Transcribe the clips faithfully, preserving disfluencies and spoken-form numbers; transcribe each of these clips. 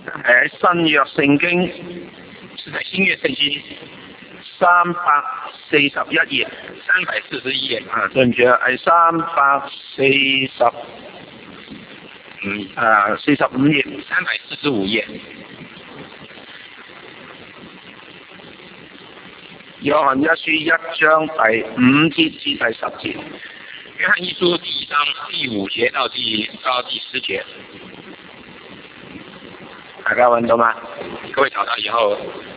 喺新約聖經， 是在新約聖經三百四十一頁， 三百四十一頁啊，對唔住啊，係三百四十，嗯，啊，四十五頁， 三百四十五頁。 約翰一書一章第五節至第十節。 約翰一書第一章第五節到第到第十節， 大家揾到嗎？ 各位找到以後，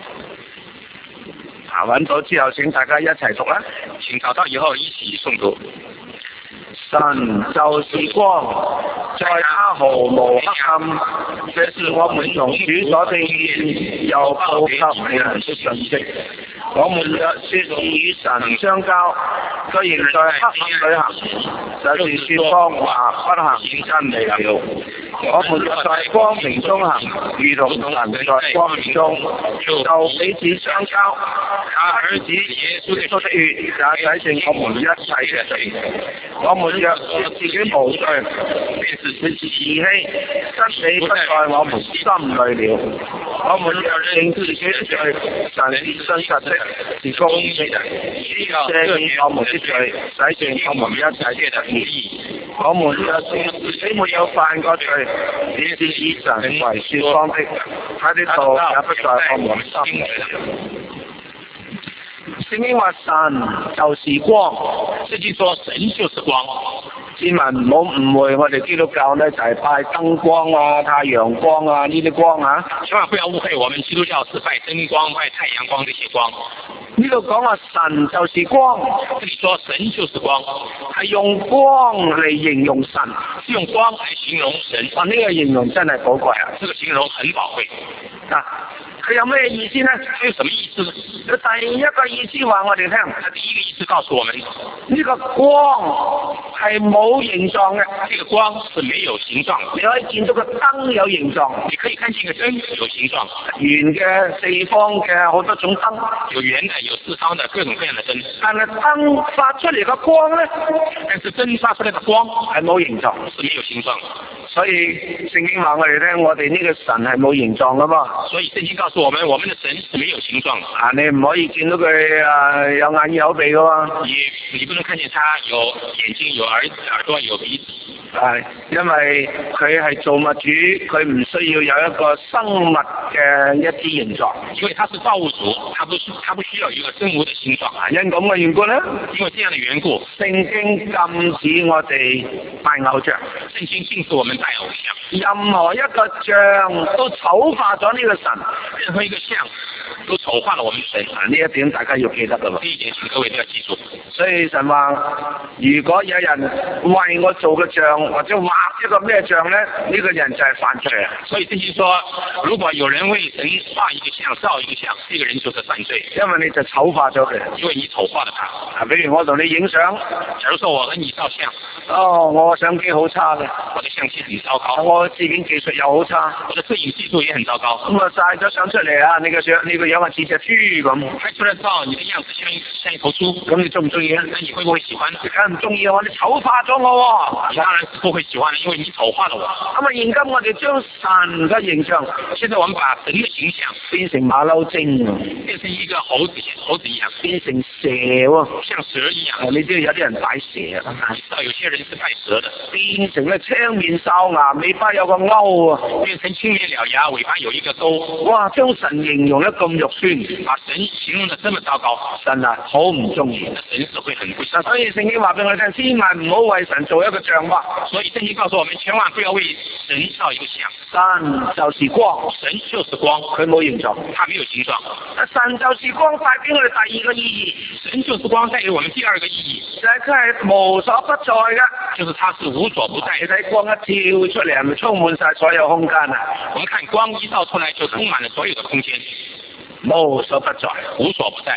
啊，揾到之後請大家一齊讀啦。 請找到以後一起誦讀。 神就是光，在他毫無黑暗，這是我們從主所聽見又報給你們的信息。我們若說是與神相交，雖然在黑暗裏行，就是說謊話，不行真理了。我們若在光明中行，如同神在光明中，就彼此相交。他兒子耶穌的血也洗淨我們一切嘅罪。我們若說自己無罪，便是自欺，真理不在我們心裏了。我們若認自己的罪，神是真實的，是公義的，赦免我們的罪，洗淨我們一切的不義。我們若說自己沒有犯過罪，便是以神為說謊的，他的道也不在我們心裏。聖經話神就是光， 聖經說神就是光。 市民唔好誤會，我哋基督教咧就係拜燈光啊、太陽光啊呢啲光啊。 千萬不要誤會，我們基督教是拜燈光、拜太陽光這些光。 呢度講話神就是光， 這裡說神就是光， 係用光嚟形容神， 是用光來形容神。 哇！呢個形容真係寶貴啊！ 這個形容很寶貴。 嗱，佢有咩意思呢？ 佢有什麼意思呢？ 第一個意思話我哋聽， 第一個意思告訴我們， 呢個光係冇形狀嘅， 這個光是沒有形狀。 你可以見到個燈有形狀， 你可以看見個燈有形狀， 圓嘅、四方嘅好多種燈， 有圓的、有四方的各種各樣的燈。 但係燈發出嚟嘅光呢， 但是燈發出嚟嘅光係冇形狀， 是沒有形狀。 所以聖經話我哋聽，我哋呢個神係冇形狀噶嘛。 所以聖經告訴我們，我們的神是沒有形狀的。 啊，你唔可以見到佢啊有眼有鼻噶嘛。 你你不能看見他有眼睛、有耳耳朵、有鼻子。 係，因為佢係造物主，佢唔需要有一個生物嘅一啲形狀。 因為他是造物主，他不他不需要一個生物的形狀。 因咁嘅緣故咧， 因為這樣的緣故， 聖經禁止我哋拜偶像。 聖經禁止我們拜偶像。 任何一個像都醜化咗呢個神， 任何一個像都醜化了我們神。 啊，呢一點大家要記得噶嘛。 呢一點請各位都要記住。 所以神話，如果有人為我做個像，或者畫一個咩像咧，呢、這個人就係犯罪啊！ 所以聖經說，如果有人為神畫一個像、造一個像，這個人就是犯罪， 因為你就醜化咗佢， 因為你醜化了他。 啊，比如我同你影相， 假如說我和你照相， 哦，我相機好差嘅， 我的相機很糟糕， 我攝影技術又好差， 我的攝影技術也很糟糕。 咁啊晒咗相出嚟啊，你個相你個樣啊似隻豬咁， 拍出來照你的樣子像一像一頭豬， 咁你中唔中意啊？ 那你會不會喜歡？ 你梗唔中意啊！你醜化咗我， 你當然是不會喜歡的，因為你醜化了我。 咁啊，現今我哋將神嘅形象， 現在我們把神的形象變成馬騮精啊， 變成一個猴子，猴子一樣， 變成蛇喎， 像蛇一樣。 你知道有啲人拜蛇啊？ 知道有些人是拜蛇的， 變成咧青面獠牙，尾巴有個勾啊， 變成青面獠牙，尾巴有一個勾。 哇！將神形容得咁肉酸， 把神形容得這麼糟糕， 神啊好唔中意。 神是會很不喜歡。 所以聖經話俾我聽，千萬唔好為神做一個像吧。 所以聖經告訴我們，千萬不要為神造一個像。 神就是光， 神就是光， 佢冇形狀， 它沒有形狀。 神就是光帶俾我哋第二個意義， 神就是光帶給我們第二個意義， 就係佢係無所不在嘅， 就是它是無所不在。 你睇光一跳出嚟，係咪充滿晒所有空間啊？ 我們看光一照出來，就充滿了所有的空間， 無所不在， 無所不在。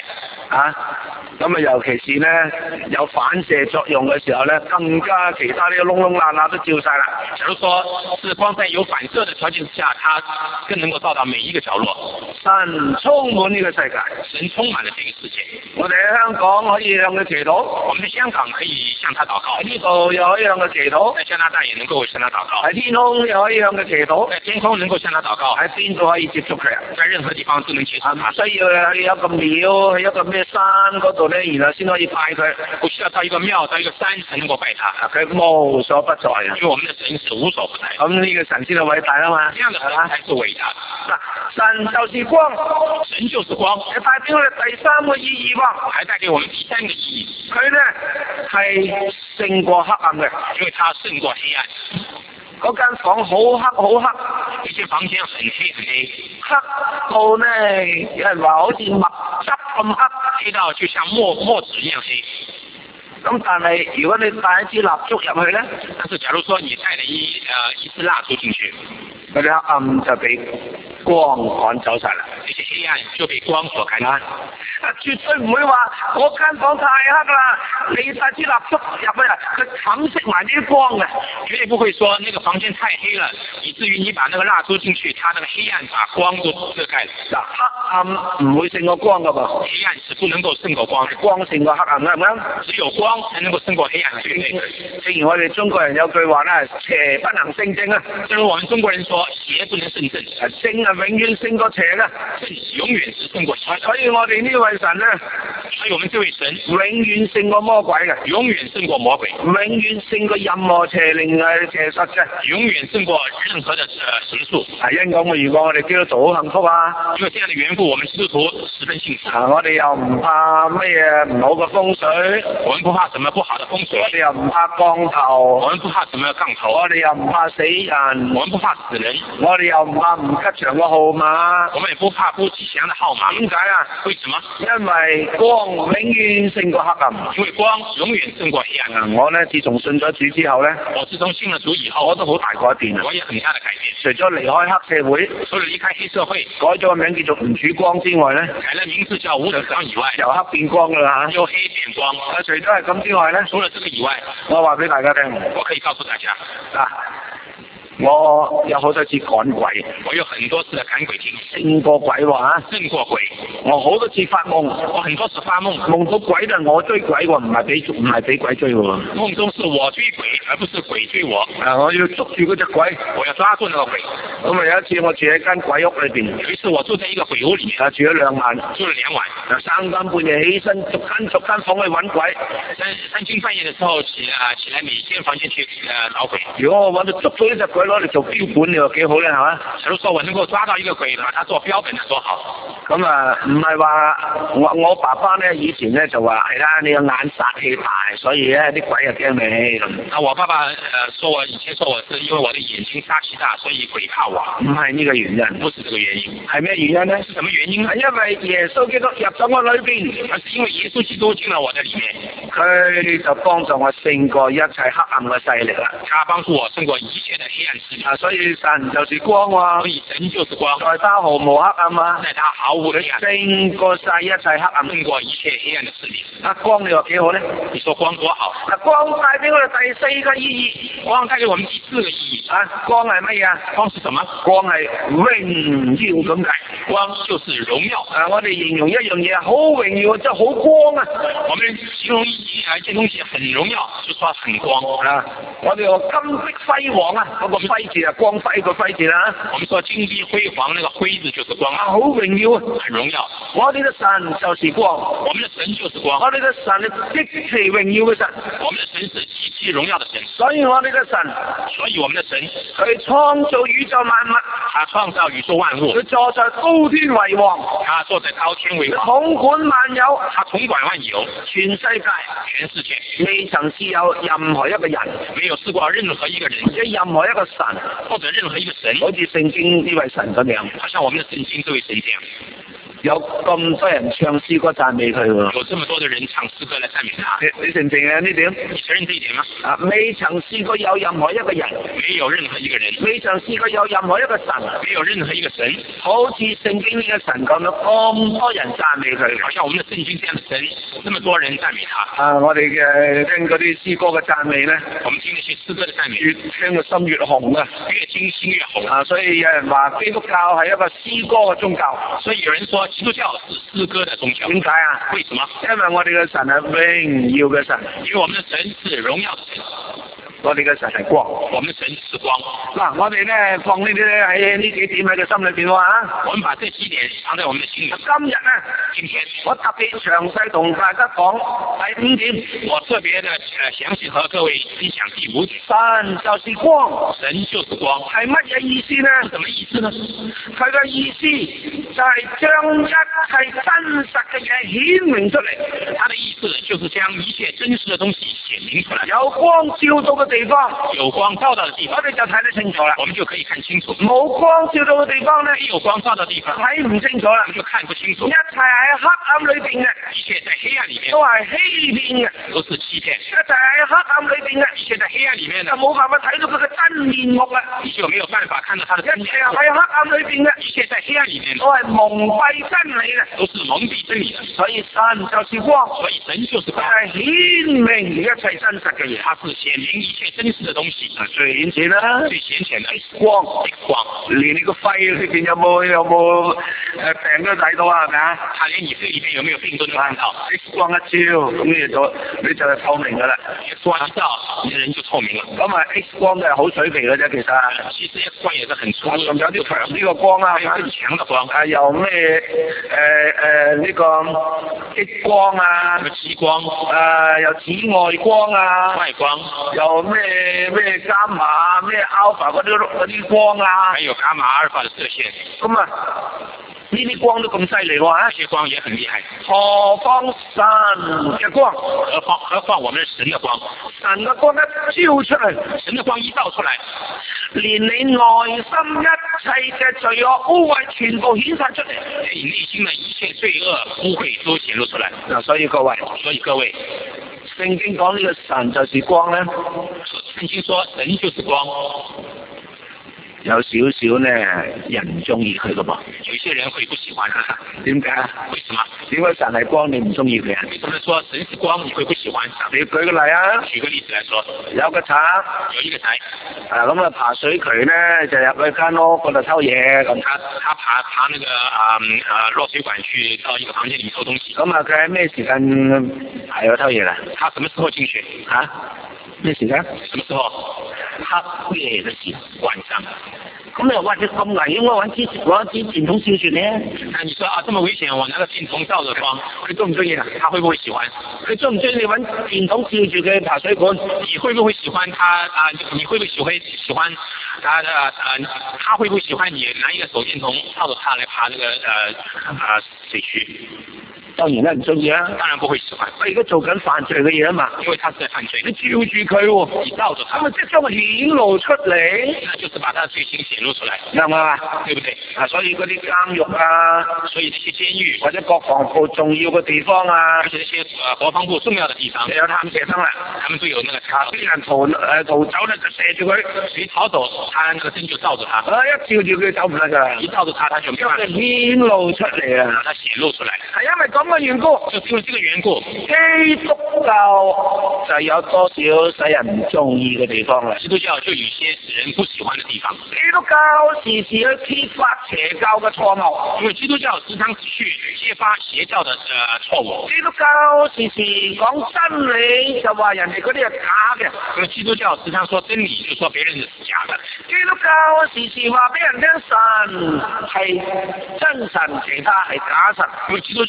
啊，咁啊尤其是咧有反射作用嘅時候咧，更加其他啲窿窿罅罅都照晒啦。 假如說是光在有反射的條件之下，它更能夠照到每一個角落。 神充滿呢個世界， 神充滿了這個世界。 我哋喺香港可以向佢祈禱， 我們在香港可以向他禱告， 喺呢度又可以向佢祈禱， 在加拿大也能夠向他禱告， 喺天空又可以向佢祈禱， 在天空能夠向他禱告， 喺邊度可以接觸佢啊？ 在任何地方都能接觸他。 唔需要去一個廟，去一個咩山嗰度咧，然後先可以拜佢。 不需要到一個廟，到一個山才能夠拜他。 佢無所不在啊！ 因為我們的神是無所不在。 咁呢個神先係偉大啊嘛！ 這樣的神才是偉大。 嗱，神就是光， 神就是光， 係帶俾我哋第三個意義喎， 還帶給我們第三個意義。 佢咧係勝過黑暗嘅， 因為它勝過黑暗。 嗰間房好黑好黑， 呢間房間很黑很黑， 黑到咧有人話好似墨汁咁黑， 黑到就像墨墨紙一樣黑。 咁但係如果你帶一支蠟燭入去咧， 但是假如說你帶了一呃一支蠟燭進去， 嗰啲黑暗就俾光趕走晒啦， 這些黑暗就被光所趕走。 啊，絕對唔會話嗰間房太黑啦，你帶支蠟燭入去啊，佢冚熄埋啲光嘅， 絕對不會說那個房間太黑了，以至於你把那個蠟燭進去，它那個黑暗把光都遮蓋了。 嗱，黑暗唔會勝過光噶噃， 黑暗是不能夠勝過光， 光勝過黑暗啱唔啱？ 只有光才能夠勝過黑暗，對不對？ 正如我哋中國人有句話咧，邪不能勝正啊， 正如我們中國人說，邪不能勝正， 正啊永遠勝過邪啦， 正永遠是勝過邪。 所以我哋呢位神咧， 所以我們這位神永遠勝過魔鬼嘅， 永遠勝過魔鬼， 永遠勝過任何邪靈嘅邪術嘅， 永遠勝過任何的呃邪術。 係因咁嘅，如果我哋基督徒好幸福啊！ 因為這樣的緣故，我們基督徒十分幸福。 啊，我哋又唔怕咩嘢唔好嘅風水， 我們不怕什麼不好的風水， 我哋又唔怕降頭， 我們不怕什麼降頭， 我哋又唔怕死人， 我們不怕死人， 我哋又唔怕唔吉祥嘅號碼， 我們也不怕不吉祥的號碼。 點解啊？ 為什麼？ 因為光永遠勝過黑暗， 因為光永遠勝過黑暗。 啊、我咧自從信咗主之後咧， 我自從信了主以後， 我都好大改變啊！ 我也很大的改變。 除咗離開黑社會， 除了離開黑社會， 改咗個名叫做吳主光之外咧， 改了名字叫吳主光以外， 由黑變光噶啦嚇， 由黑變光。 啊，除咗係咁之外咧， 除了這個以外， 我話俾大家聽， 我可以告訴大家啊。我有好多次趕鬼， 我有很多次的趕鬼經， 勝過鬼喎嚇， 勝過鬼。 我好多次發夢， 我很多次發夢， 夢到鬼就我追鬼喎，唔係俾唔係俾鬼追喎。 夢中是我追鬼，而不是鬼追我。 啊，我要捉住嗰隻鬼， 我要抓住那個鬼。 咁啊有一次我住喺間鬼屋裏邊， 有一次我住在一個鬼屋裡面， 啊住咗兩晚， 住了兩晚。 啊三更半夜起身，逐間逐間房去揾鬼。 三三更半夜的時候起啊起來每一間房間去呃找鬼。 如果我揾到捉到呢隻鬼攞嚟做標本，你話幾好咧係嘛？ 假如說我能夠抓到一個鬼，把它做標本，多好。 咁啊唔係話我我爸爸咧以前咧就話係啦，你個眼殺氣大，所以咧啲鬼啊驚你咁。 啊，我爸爸呃說我以前說我是因為我的眼睛殺氣大，所以鬼怕我。 唔係呢個原因， 不是這個原因。 係咩原因咧？ 是什麼原因呢？ 係因為耶穌基督入咗我裏邊， 而是因為耶穌基督進了我的裡面， 佢就幫助我勝過一切黑暗嘅勢力啦。 他幫助我勝過一切的黑暗勢力。 啊，所以神就是光喎， 所以神就是光， 在他毫無黑暗啊， 在他毫無黑暗， 勝過晒一切黑暗， 勝過一切黑暗的勢力。 啊，光你話幾好咧？ 你說光多好？ 啊，光帶俾我哋第四個意義， 光帶給我們第四個意義。 啊，光係乜嘢啊？ 光是什麼？ 光係榮耀咁解。 光就是榮耀。 啊，我哋形容一樣嘢好榮耀，即係好光啊！ 我們形容一啊，這東西很榮耀，就說很光啊！我哋話金碧輝煌啊，嗰、那個輝字啊，光輝個輝字啦。 我們說金碧輝煌，那個輝字就是光啊， 好榮耀啊， 很榮耀。 我哋嘅神就是光， 我們的神就是光。 我哋嘅神係極其榮耀嘅神， 我們的神是極其榮耀的神。 所以我哋嘅神， 所以我們的神， 佢創造宇宙萬物， 他創造宇宙萬物， 佢坐在高天為王， 他坐在高天為王， 統管萬有， 他統管萬有， 全世界， 全世界未曾試有任何一個人， 沒有試過任何一個人， 或者任何一個神， 或者任何一個神， 好似聖經呢位神咁樣， 好像我們的聖經這位神這樣。 有咁多人唱詩歌讚美佢喎。 有這麼多的人唱詩歌來讚美他， 你你承唔承認呢點？ 你承認這一點嗎？ 啊，未曾試過有任何一個人， 沒有任何一個人， 未曾試過有任何一個神， 沒有任何一個神， 好似聖經呢個神咁樣咁多人讚美佢。 好像我們的聖經這樣的神，這麼多人讚美他。 啊，我哋嘅聽嗰啲詩歌嘅讚美咧， 我們聽那些詩歌的讚美， 越聽個心越紅啊！ 越聽心越紅啊，所以有人話基督教係一個詩歌嘅宗教。 所以有人說基督教是詩歌的宗教。 點解啊？ 為什麼？ 因為我哋嘅神係榮耀嘅神， 因為我們的神是榮耀的神。 我哋嘅神係光， 我們的神是光。 嗱，我哋咧放呢啲咧喺呢幾點喺個心裏邊啊。 我們把這幾點藏在我們的心裏。 今日咧， 今天我特別詳細同大家講第五點， 我特別的呃詳細和各位分享第五點。 神就是光， 神就是光， 係乜嘢意思呢？ 什麼意思呢？ 佢嘅意思就係將一切真實嘅嘢顯明出嚟。 他的意思就是將一切真實的東西顯明出來。 有光照到嘅地方， 有光照到的地方， 我哋就睇得清楚啦。 我們就可以看清楚。 冇光照到嘅地方呢， 沒有光照到的地方， 睇唔清楚啦， 就看不清楚。 一切喺黑暗裏邊嘅， 一切在黑暗裏面都係欺騙嘅， 都是欺騙。 一切喺黑暗裏邊嘅， 一切在黑暗裏面就的， 冇辦法睇到佢嘅真面目啦。 你就沒有辦法看到他的真面一切喺黑暗裏邊嘅， 一切在黑暗裏面的都係蒙蔽真理嘅， 都是蒙蔽真理的。 所以神就是光， 所以神就是光， 係顯明一切真實嘅嘢。 它是顯明一切真實的東西。 最顯淺啦， 最顯淺的光， 光， 連你個肺裏邊有冇有冇誒病都睇到啊，係咪啊？ 它連你肺裏面有沒有病都能看到。 X 光一照，咁你就你就係透明噶啦。 X 光一照，你的人就透明了。 咁啊 X 光都係好水皮嘅啫，其實。 其實 X 光也是很粗， 仲有啲強啲嘅光啊， 還有更強的光。 啊，有咩誒誒呢個激光啊， 有激光， 誒有紫外光啊， 外光， 有咩咩伽馬咩 alpha 嗰啲嗰啲光啊， 還有伽馬、阿爾法的射線。 咁啊，呢啲光都咁犀利喎， 這些光也很厲害。 何況神嘅光， 何況何況我們是神的光， 神嘅光一照出嚟， 神的光一照出來， 連你內心一切嘅罪惡污穢全部顯晒出嚟， 你內心的一切罪惡污穢都顯露出來。 嗱，所以各位， 所以各位， 聖經講呢個神就是光咧， 聖經說神就是光， 有少少呢人唔中意佢噶噃， 有些人會不喜歡他。 點解？ 為什麼？ 點解神係光你唔中意佢啊？ 為什麼說神是光你會不喜歡？ 你舉個例啊， 舉個例子來說， 有個賊， 有一個賊， 啊咁啊爬水渠咧就入去間屋嗰度偷嘢，咁他他爬爬那個啊啊落水管去到一個房間裏面偷東西。 咁啊佢喺咩時間係去偷嘢啦？ 他什麼時候進去？ 嚇？咩時間？ 什麼時候？黑夜的時候，晚上。 咁你話隻咁危險，我揾支攞支電筒照住咧？ 那你說啊，這麼危險，我拿個電筒照着光， 佢中唔中意啊？ 他會不會喜歡？ 佢中唔中意你揾電筒照住佢爬水管？ 你會不會喜歡他啊？你會不會喜歡喜歡他的啊？他會不會喜歡你拿一個手電筒照着他來爬那個呃啊水渠？ 當然啦，唔中意啦， 當然不會喜歡。 我而家做緊犯罪嘅嘢啊嘛， 因為他是在犯罪， 你照住佢喎， 你照着他， 咁咪即係將佢顯露出嚟， 那就是把他的罪行顯露出來， 啱唔啱啊？ 對不對？ 啊，所以嗰啲監獄啊， 所以這些監獄或者國防部重要嘅地方啊， 而且那些呃國防部重要的地方， 有探射燈啦， 他們都有那個啊，啲人逃誒逃走咧就射住佢， 誰逃走，他那個燈就照着他， 啊一照住佢走唔得㗎， 一照着他，他就沒辦法， 顯露出嚟啊， 他顯露出來， 係因為咁嘅緣故。 因為這個緣故， 基督教就有多少使人唔中意嘅地方啦。 基督教就有些使人不喜歡的地方。 基督教時時去揭發邪教嘅錯誤， 因為基督教時常去揭發邪教的呃錯誤。 基督教時時講真理，就話人哋嗰啲係假嘅。 因為基督教時常說真理，就說別人是假的。 基督教時時話俾人聽神係真神，其他係假神。 因為基督教時常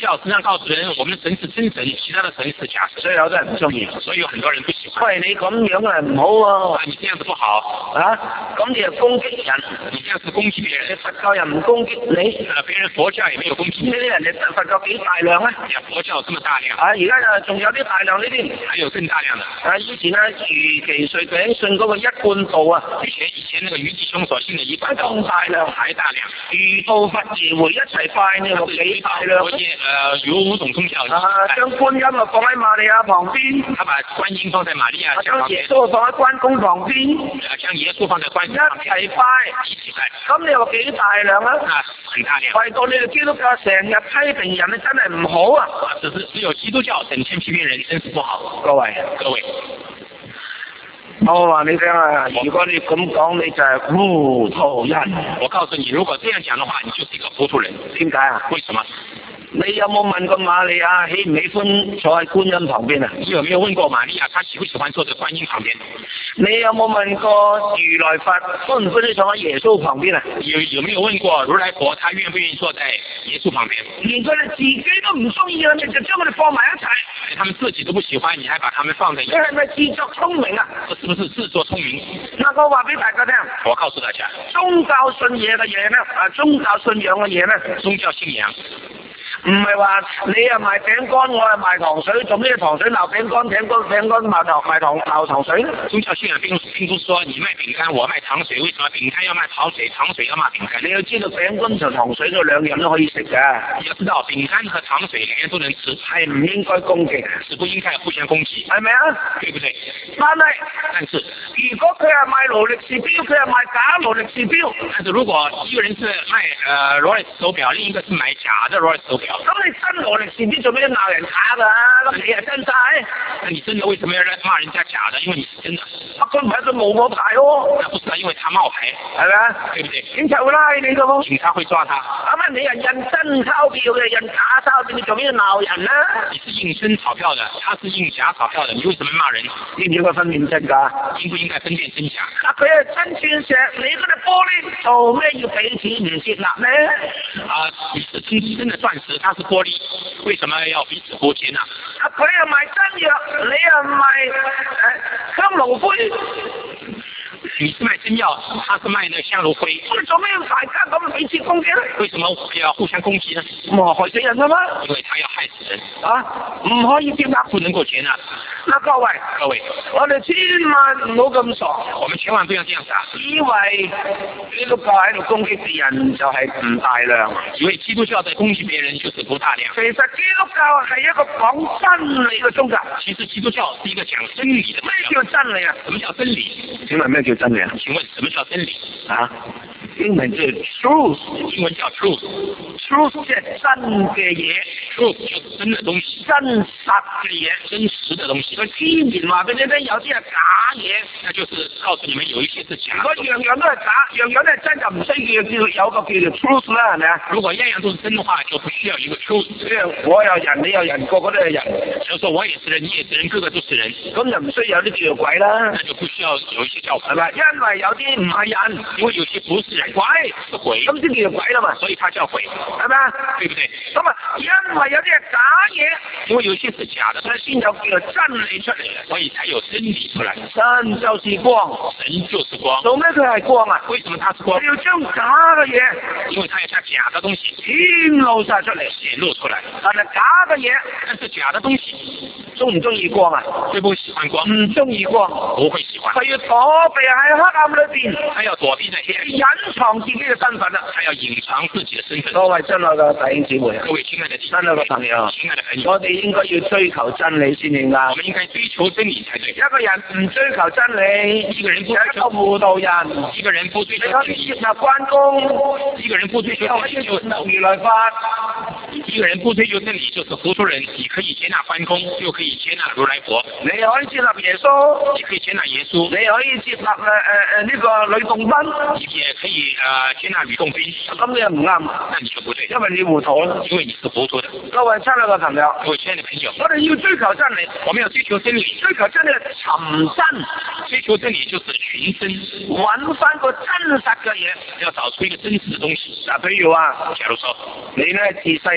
告訴人，我們的神是真神，其他的神是假神， 所以有啲人唔中意。 所以有很多人不喜歡。 喂，你咁樣啊唔好喎、 啊，你這樣子不好啊！咁你又攻擊人， 你這樣子攻擊別人。 佛教人唔攻擊你， 呃，別人佛教也沒有攻擊你。 呢啲人哋佛教幾大量啊？ 佛教這麼大量。 啊，而家就仲有啲大量呢啲。 還有更大量的。 啊，以前啊，余其瑞頂信嗰個一貫道啊， 以前以前那個余弟兄所信的一貫道， 咁大量， 還大量。 余道佛耶回一齊拜呢個幾大量。 佛耶，呃，有五種宗教。 啊，將觀音啊放喺瑪利亞旁邊。 他把觀音放在瑪利亞旁邊。 將耶穌放喺關公旁邊。 啊，將耶穌放在關公旁邊。 一齊拜， 一起拜。 咁你話幾大量啊？ 啊，很大量。 為到你哋基督教成日批評人，真係唔好啊！ 啊，只是只有基督教整天批評人，真是不好。 各位， 各位。 我話你聽啊，如果你咁講，你就係糊塗人。 我告訴你，如果這樣講的話，你就是一個糊塗人。 點解啊？ 為什麼？ 你有冇問過瑪利亞喜唔喜歡坐喺觀音旁邊啊？ 你有沒有問過瑪利亞，她喜不喜歡坐在觀音旁邊？ 你有冇問過如來佛歡唔歡喜坐喺耶穌旁邊啊？ 有有沒有問過如來佛，他願不願意坐在耶穌旁邊？ 連佢哋自己都唔中意啊，你就將佢哋放埋一齊。 他們自己都不喜歡，你還把他們放在一起？ 你係咪自作聰明啊？ 是不是自作聰明？ 嗱，我話俾大家聽， 我告訴大家， 宗教信嘢嘅嘢咧，啊，宗教信仰嘅嘢咧， 宗教信仰。 唔係話你又賣餅乾，我又賣糖水，做咩糖水鬧餅乾，餅乾餅乾賣糖賣糖鬧糖水呢？ 宗教信仰並並不是說你賣餅乾，我賣糖水，為什麼餅乾要賣糖水，糖水要賣餅乾？ 你要知道餅乾同糖水都兩樣都可以食㗎。 你要知道餅乾和糖水兩樣都能吃， 係唔應該攻擊， 是不應該互相攻擊， 係咪啊？ 對不對？ 但係， 但是如果佢係賣勞力士錶，佢係賣假勞力士錶。 但是如果一個人是賣呃勞力士手錶，另一個是買假的勞力士手錶， 咁你真勞力士錶做咩鬧人假㗎？咁你係真晒？ 那你真的為什麼要罵人家假的？因為你是真的。 佢唔係佢冒我牌喎。 那不是啊，因為他冒牌， 係咪啊？ 對不對？ 警察會拉你㗎喎。 警察會抓他。 咁啊，你係印真鈔票嘅，印假鈔票，你做咩要鬧人呢？ 你是印真鈔票的，他是印假鈔票的，你為什麼罵人？ 應唔應該分辨真㗎？ 應不應該分辨真假？ 啊，佢係真鑽石，你嗰隻玻璃做咩要俾錢唔接納呢？ 啊，你是真真的鑽石，它是玻璃，為什麼要彼此互奸呢？ 啊，佢又賣真藥，你又賣誒香爐灰。 你是賣真藥，他是賣那個香爐灰。 你做咩要大家咁彼此攻擊呢？ 為什麼要互相攻擊呢？ 咁害死人㗎嘛？ 因為他要害死人。 啊，唔可以接納， 不能夠接納。 嗱，各位， 各位， 我哋千萬唔好咁傻， 我們千萬不要這樣傻， 以為基督教喺度攻擊別人就係唔大量， 以為基督教在攻擊別人就是不大量。 其實基督教係一個講真理嘅宗教。 其實基督教是一個講真理的宗教。 咩叫真理啊？ 什麼叫真理？ 請問咩叫真理啊？ 請問什麼叫真理？ 啊？英文叫 truth， 英文叫 truth， truth 即係真嘅嘢 ，truth 就是真嘅東西， 真實嘅嘢， 真實嘅東西。 佢天然話俾你聽，有啲係假嘢， 那就是告訴你們有一些是假。 如果樣樣都係假，樣樣都係真，就唔需要叫有個叫做 truth 啦，係咪啊？ 如果樣樣都是真嘅話，就不需要一個 truth。 即係我有人，你有人，個個都係人。 就說我也是人，你也是人，個個都是人， 咁就唔需要有啲叫做鬼啦。 那就不需要有一些叫鬼， 係咪？因為有啲唔係人， 因為有些不是人， 鬼是鬼， 咁先叫做鬼啦嘛。 所以它叫鬼， 係咪啊？ 對不對？ 咁啊，因為有啲係假嘢， 因為有些是假的， 所以先有叫做真理出嚟， 所以才有真理出來。 神就是光， 神就是光。 做咩佢係光啊？ 為什麼它是光？ 佢要將假嘅嘢， 因為它要將假的東西顯露晒出嚟， 顯露出來。 但係假嘅嘢， 但是假的東西， 中唔中意光啊？ 會不會喜歡光？ 唔中意光， 不會喜歡。 佢要躲避喺黑暗裏邊， 他要躲避在黑暗， 隱藏自己嘅身份啊！ 他要隱藏自己的身份。 各位親愛嘅弟兄姊妹， 各位親愛的弟兄， 親愛嘅朋友， 親愛的朋友， 我哋應該要追求真理先至啱。 我們應該追求真理才對。 一個人唔追求真理， 一個人不係一個糊塗人。 一個人不追求你可真理， 以接納關公， 一個人不追求你可以真理就接納如來法。 一個人不追求真理就是糊塗人。你可以接納關公，就可以接納如來佛。 你可以接納耶穌， 你可以接納耶穌。 你可以接納誒誒誒呢個呂洞賓， 你也可以呃接納呂洞賓。 咁你又唔啱， 那你就不對， 因為你糊塗啦。 因為你是糊塗的。 各位親愛嘅朋友， 各位親愛的朋友， 我哋要追求真理， 我們要追求真理。 追求真理係尋真， 追求真理就是尋真， 揾翻個真實嘅嘢， 要找出一個真實的東西。 嗱，譬如話， 假如說你咧自細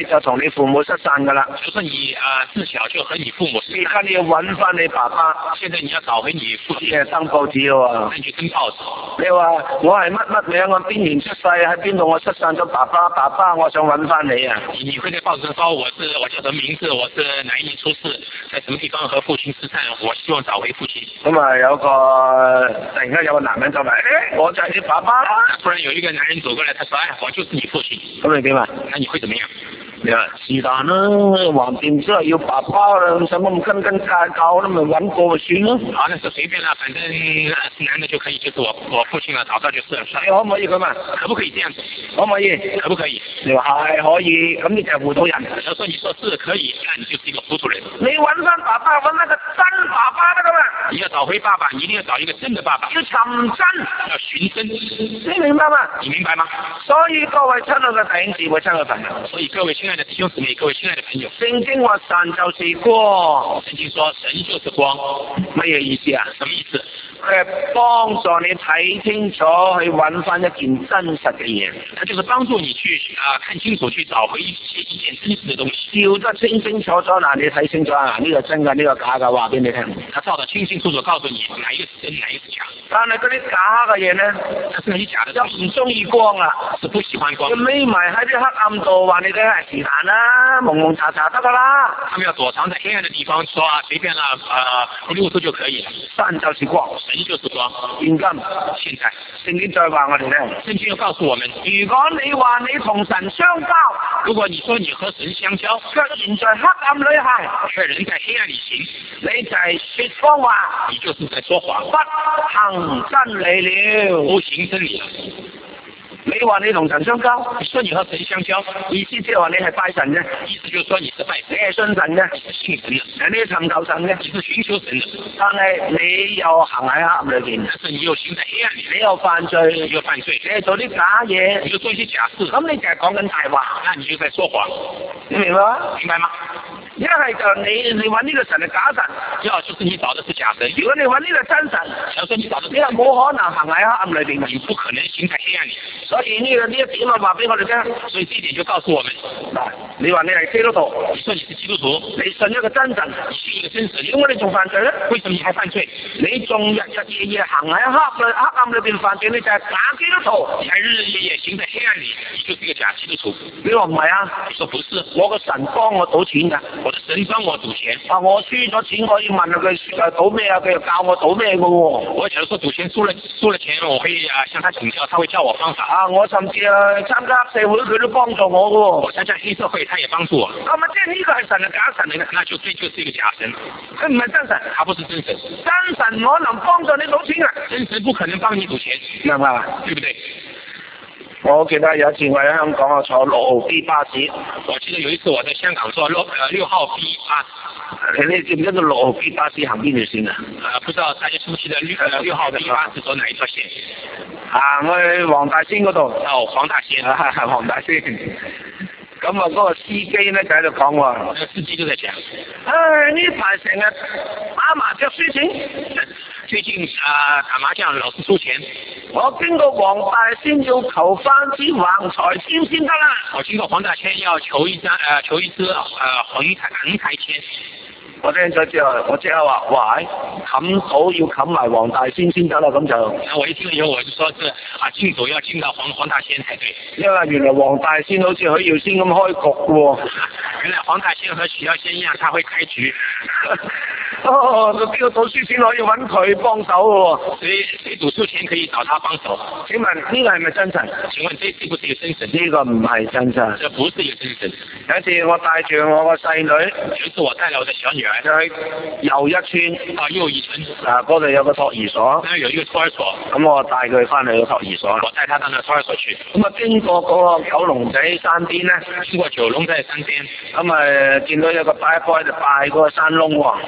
細就同你父母失散噶啦。 就是你啊、呃、自小就和你父母失散。 而家你要揾翻你爸爸。 現在你要找回你父親。 即係登報紙咯。 那你就登報紙。 你話我係乜乜名？我邊年出世？喺邊度？我失散咗爸爸，爸爸，我想揾翻你啊！ 你你會在報紙上說我是我叫什麼名字？我是哪一年出世？在什麼地方和父親失散？我希望找回父親。 咁啊有個突然間有個男人走嚟，誒、欸，我就係你爸爸啦！ 突然有一個男人走過來，他說：哎，我就是你父親。 咁你點啊？ 那你會怎麼樣？ 你話是但啦，橫掂都係要爸爸啦，咁使乜咁跟跟介教啦，咪揾過咪算咯。 好，那就隨便啦，反正是男的就可以，就是我我父親啦，找到就是了。 你可唔可以咁啊？ 可不可以這樣子？ 可唔可以？ 可不可以？ 你話係可以，咁你就係糊塗人。 假如說你說是可以，那你就是一個糊塗人。 你揾翻爸爸，揾翻個真爸爸得噶嘛？ 你要找回爸爸，你一定要找一個真的爸爸。 要尋真， 要尋真。 你明白嗎？ 你明白嗎？ 所以各位親愛嘅弟兄姊妹、親愛嘅朋友， 所以各位親愛的弟兄姊妹、各位親愛的朋友， 聖經話神就是光， 聖經說神就是光， 乜嘢意思啊？ 什麼意思？ 佢係幫助你睇清楚，去揾翻一件真實嘅嘢。 它就是幫助你去啊、呃、看清楚，去找回一些一件真實的東西。 照得清清楚楚，嗱你睇清楚啊！呢、這個真嘅，呢、這個假嘅，話俾你聽。 他照得清清楚楚，告訴你哪一個是真，哪一個是假。 但係嗰啲假嘅嘢咧， 但是那些假的又唔中意光啊， 是不喜歡光。 佢匿埋喺啲黑暗度，話你哋係是但啦，蒙蒙查查得噶啦。 他們要躲藏在黑暗的地方，說啊隨便啦，啊糊里糊塗就可以了。 神就是光， 神就是光。 現今現在聖經再話我哋咧， 聖經又告訴我們， 如果你話你同神相交， 如果你說你和神相交， 卻然在黑暗裏行， 卻人在黑暗裏行， 你就係說謊話， 你就是在說謊， 不行真理了， 不行真理了。 你話你同神相交， 你說你和神相交， 意思即係話你係拜神啫， 意思就是說你是拜神， 你係信神嘅， 你是信神的， 你係尋求神嘅， 你是尋求神的， 但係你又行喺黑暗裏邊， 但是你又行在黑暗裏， 你又犯罪， 你又犯罪， 你係做啲假嘢， 你又做一些假事， 咁你就係講緊大話， 那你就在說謊， 你明白嗎？ 明白嗎？ 一係就你你揾呢個神係假神， 要就是你找的是假神， 如果你揾呢個真神， 假如說你找的是你又冇可能行喺黑暗裏邊， 你不可能行在黑暗裏， 所以呢個呢一點我話俾我哋聽， 所以這一點就告訴我們， 嗱，你話你係基督徒， 你說你是基督徒， 你信一個真神， 你信一個真神， 點解你仲犯罪咧？ 為什麼你還犯罪？ 你仲日日夜夜行喺黑裏黑暗裏邊犯罪，你就係假基督徒。 你還日日夜夜行在黑暗裏，你就是一個假基督徒。 你話唔係啊？ 你說不是， 我個神幫我賭錢㗎， 我的神幫我賭錢。 啊，我輸咗錢，我要問下佢誒賭咩啊？佢又教我賭咩嘅喎。 我假如說賭錢輸了輸了錢，我會啊向他請教，他會教我方法。 啊，我甚至啊參加黑社會，佢都幫助我嘅喎。 我參加黑社會，他也幫助我。 咁啊，即係呢個係神嘅假神嚟嘅， 那就這就是一個假神， 佢唔係真神， 他不是真神。 真神可能幫助你賭錢啊， 真神不可能幫你賭錢， 明白嘛？ 對不對？ 我記得有一次我喺香港啊坐六號 B 巴士， 我記得有一次我在香港坐六呃六號 B 巴士， 你知唔知道六號 B 巴士行邊條線啊？ 啊，不知道大家記唔記得六呃六號 B 巴士走哪一條線？ 行去黃大仙嗰度。 到黃大仙。 啊，黃大仙。咁啊，嗰個司機咧就喺度講喎。 那個司機就在講， 唉，呢排成日打麻雀輸錢。 最近啊、呃、打麻將老是輸錢。 我經過黃大仙要求翻支橫財籤先得啦。 我經過黃大仙要求一張誒、呃、求一支誒橫財橫財籤。 我聽咗之後，我即刻話：喂，冚土要冚埋黃大仙先得啦，咁就。 我一聽了以後，我就說是啊，進土要進到黃黃大仙才對。 因為原來黃大仙好似許耀先咁開局嘅喎。 原來黃大仙和許耀先一樣，他會開局。 哦，邊個賭輸錢可以揾佢幫手嘅喎？ 誰誰賭輸錢可以找他幫手？ 請問呢個係咪真神？ 請問這是不是一個真神？ 呢個唔係真神。 這不是一個真神。 有一次我帶住我個細女， 有一次我帶了我的小女兒去又一村啊，又一村啊，嗰度有個托兒所， 那有一個托兒所， 咁我帶佢翻去個托兒所， 我帶他到那托兒所去。 咁啊經過嗰個九龍仔山邊咧， 經過九龍仔山邊， 咁啊見到有個拜一哥喺度拜嗰個山窿喎， 啊有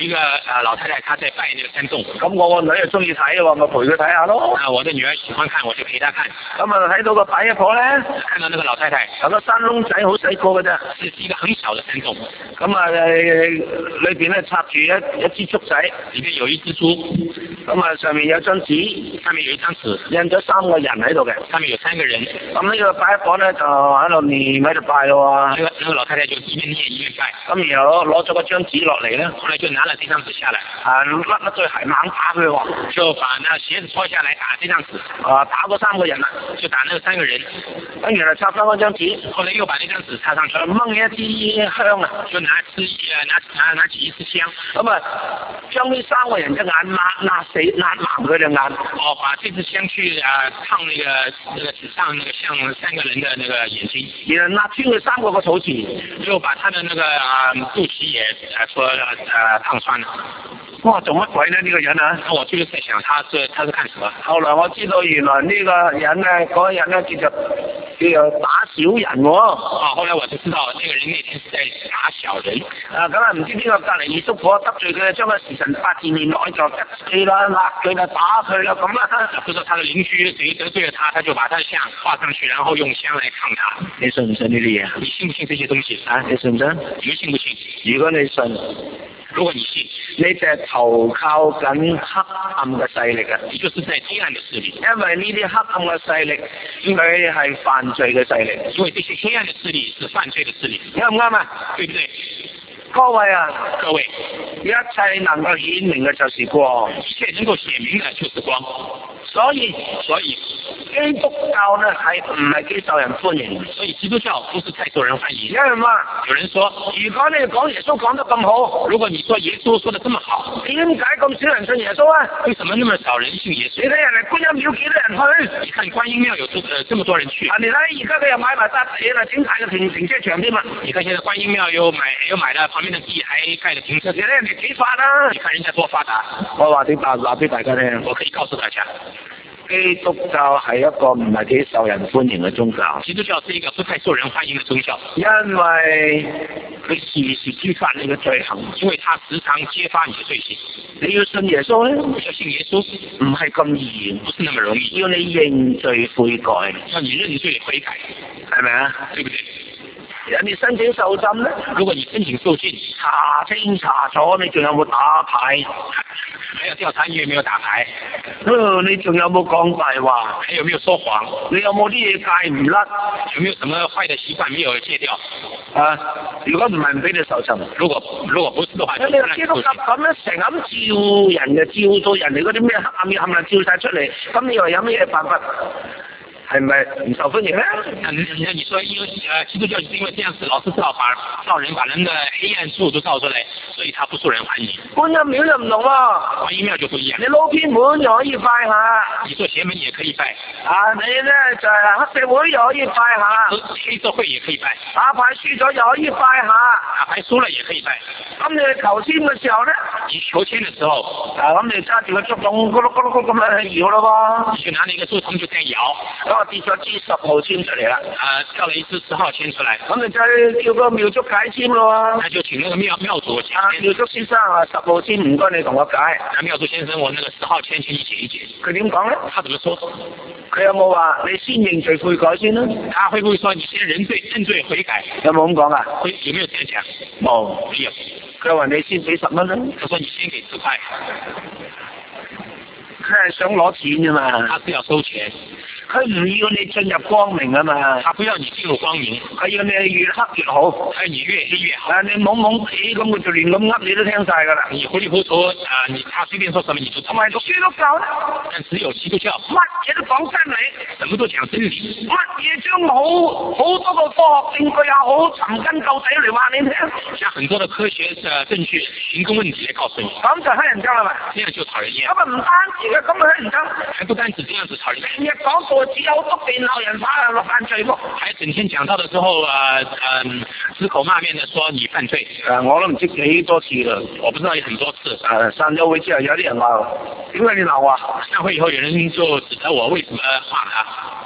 一個呃老太太，她在拜那個山洞。 咁我個女又中意睇喎，咪陪佢睇下咯。 啊，我的女兒喜歡看，我就陪她看。 咁啊睇到個擺一婆咧， 看到那個老太太， 有個山窿仔好細個嘅啫， 是一個很小的山洞。 咁啊裏邊咧插住一一支竹仔， 裏面有一支竹。 咁啊上面有張紙， 上面有一張紙， 印咗三個人喺度嘅。 上面有三個人。 咁呢個擺一婆咧就喺度念喺度拜咯。 那個那個老太太就一邊念一邊拜。 咁然後攞攞咗嗰張紙落嚟咧， 後來就拿了這張紙下來， 啊甩甩對鞋猛打佢喎， 就把那鞋子脫下來打這張紙， 啊打嗰三個人啦， 就打那三個人， 跟住就插翻嗰張紙， 後來又把那張紙插上去， 掹一支香啊， 就拿支呃拿拿拿起一支香， 咁啊將呢三個人隻眼抹抹死抹盲佢隻眼， 哦把這支香去啊燙那個那個紙上那個像三個人的那個眼睛， 然後抹穿佢三個個肚臍， 就把他的那個啊肚臍也啊說呃燙穿了。 哇做乜鬼呢呢、這個人啊？ 我就是在想他是他是看什麼？ 後來我知道原來呢個人呢嗰、那個人呢叫做叫做打小人喎、哦。 啊後來我就知道那個人那天是在打小人。 啊咁啊唔知邊個隔離二叔婆得罪佢，將個時辰八字念落去就吉佢啦、辣佢啦、打佢啦咁啦。 不知道他的鄰居誰得罪了他，他就把他的像畫上去，然後用香來燙他。 你信唔信呢啲嘢？ 你信不信這些東西？ 啊，你信唔信？ 你們信不信？ 如果你信， 如果你信， 你就係投靠緊黑暗嘅勢力啊！ 你就是在黑暗的勢力。 因為呢啲黑暗嘅勢力，佢係犯罪嘅勢力。 因為這些黑暗的勢力是犯罪的勢力。 啱唔啱啊？ 對不對？ 各位啊， 各位， 一切能夠顯明嘅就是光， 一切能夠顯明嘅就是光。 所以所以基督教呢係唔係幾受人歡迎？ 所以基督教不是太受人歡迎。 有人話， 有人說， 如果你講耶穌講得咁好， 如果你說耶穌說得這麼好， 點解咁少人信耶穌啊？ 為什麼那麼少人信耶穌？ 你睇人哋觀音廟幾多人去？ 你看觀音廟有這呃這麼多人去。 啊，你睇而家佢又買埋笪地啦，整大嘅停停車場添啊！ 你看現在觀音廟又買又買了旁邊的地，還蓋了停車場。 你睇人哋幾發啦！ 你看人家多發達。 我話俾大話俾大家聽， 我可以告訴大家。 基督教係一個唔係幾受人歡迎嘅宗教。 基督教是一個不太受人歡迎嘅宗教， 因為佢時時揭發你嘅罪行， 因為他時常揭發你嘅罪行。 你要信耶穌咧， 要信耶穌唔係咁易， 不是那麼容易。 要你認罪悔改， 要你認罪悔改， 係咪啊？ 對不對？ 人哋申請受浸咧， 如果你申請受浸， 查清查楚你仲有冇打牌， 還要調查你有沒有打牌， 呃、你仲有冇講大話， 還有沒有說謊， 你有冇啲嘢戒唔甩， 有沒有什麼壞的習慣沒有戒掉？ 啊！如果唔係唔俾你受浸， 如果如果不是的話， 你話基督教咁樣成日咁照人嘅，照到人哋嗰啲咩黑暗嘢冚唪唥照晒出嚟，咁你話有咩辦法？係咪唔受歡迎咧？ 那你那你說因為呃基督教就是因為這樣子，老是照把照人把人的黑暗處都照出來，所以他不受人歡迎。 觀音廟就唔同喎， 觀音廟就不一樣。 你撈偏門又可以拜下， 你做邪門也可以拜。 啊，你咧就係、是、黑社會又可以拜下， 黑社會也可以拜。 打牌輸咗又可以拜下， 打牌輸了也可以拜。 咁你去求籤嘅時候咧， 你求籤嘅時候， 啊咁你揸住個竹筒咕碌咕碌咁樣去搖咯喎， 你就拿你個竹筒就這樣搖。 跌咗支十號籤出嚟啦， 啊，掉了一支十號籤出來， 咁你再叫個廟祝解籤咯， 那就請那個廟廟主解。 啊，廟祝先生啊，十號籤唔該你同我解。 啊，廟主先生，我那個十號籤請你解一解。 佢點講咧？ 他怎麼說？ 佢有冇話你先認罪悔改先啦？ 他會不會說你先認罪認罪悔改？ 有冇咁講啊？ 會有沒有這樣講？ 冇， 沒有。 佢話你先俾十蚊啦。 他說你先給十塊。 佢係想攞錢啫嘛。 他是要收錢。 佢唔要你進入光明啊嘛， 他不要你進入光明， 佢要你越黑越好， 他要你越黑越好。 啊，你懵懵地咁佢就亂咁噏，你都聽晒㗎啦。 你糊裡糊塗啊，你他隨便說什麼你就同埋讀基督教咧， 但只有基督教乜嘢都講真理， 什麼都講真理， 乜嘢將好好多個科學證據也好，尋根究底嚟話你聽， 將很多的科學嘅證據尋根問底嚟告訴你， 咁就乞人憎啦嘛， 這樣就討人厭。 咁啊唔單止嘅，咁啊乞人憎， 還不單止這樣子討人厭， 成日講道只有篤電鬧人怕落犯罪喎， 還整天講到的時候啊，嗯，指口罵面的說你犯罪。 誒，我都唔知幾多次啦， 我不知道有很多次。 誒，散咗會之後有啲人話，點解你鬧啊？ 散會以後有人就指責我為什麼罵他？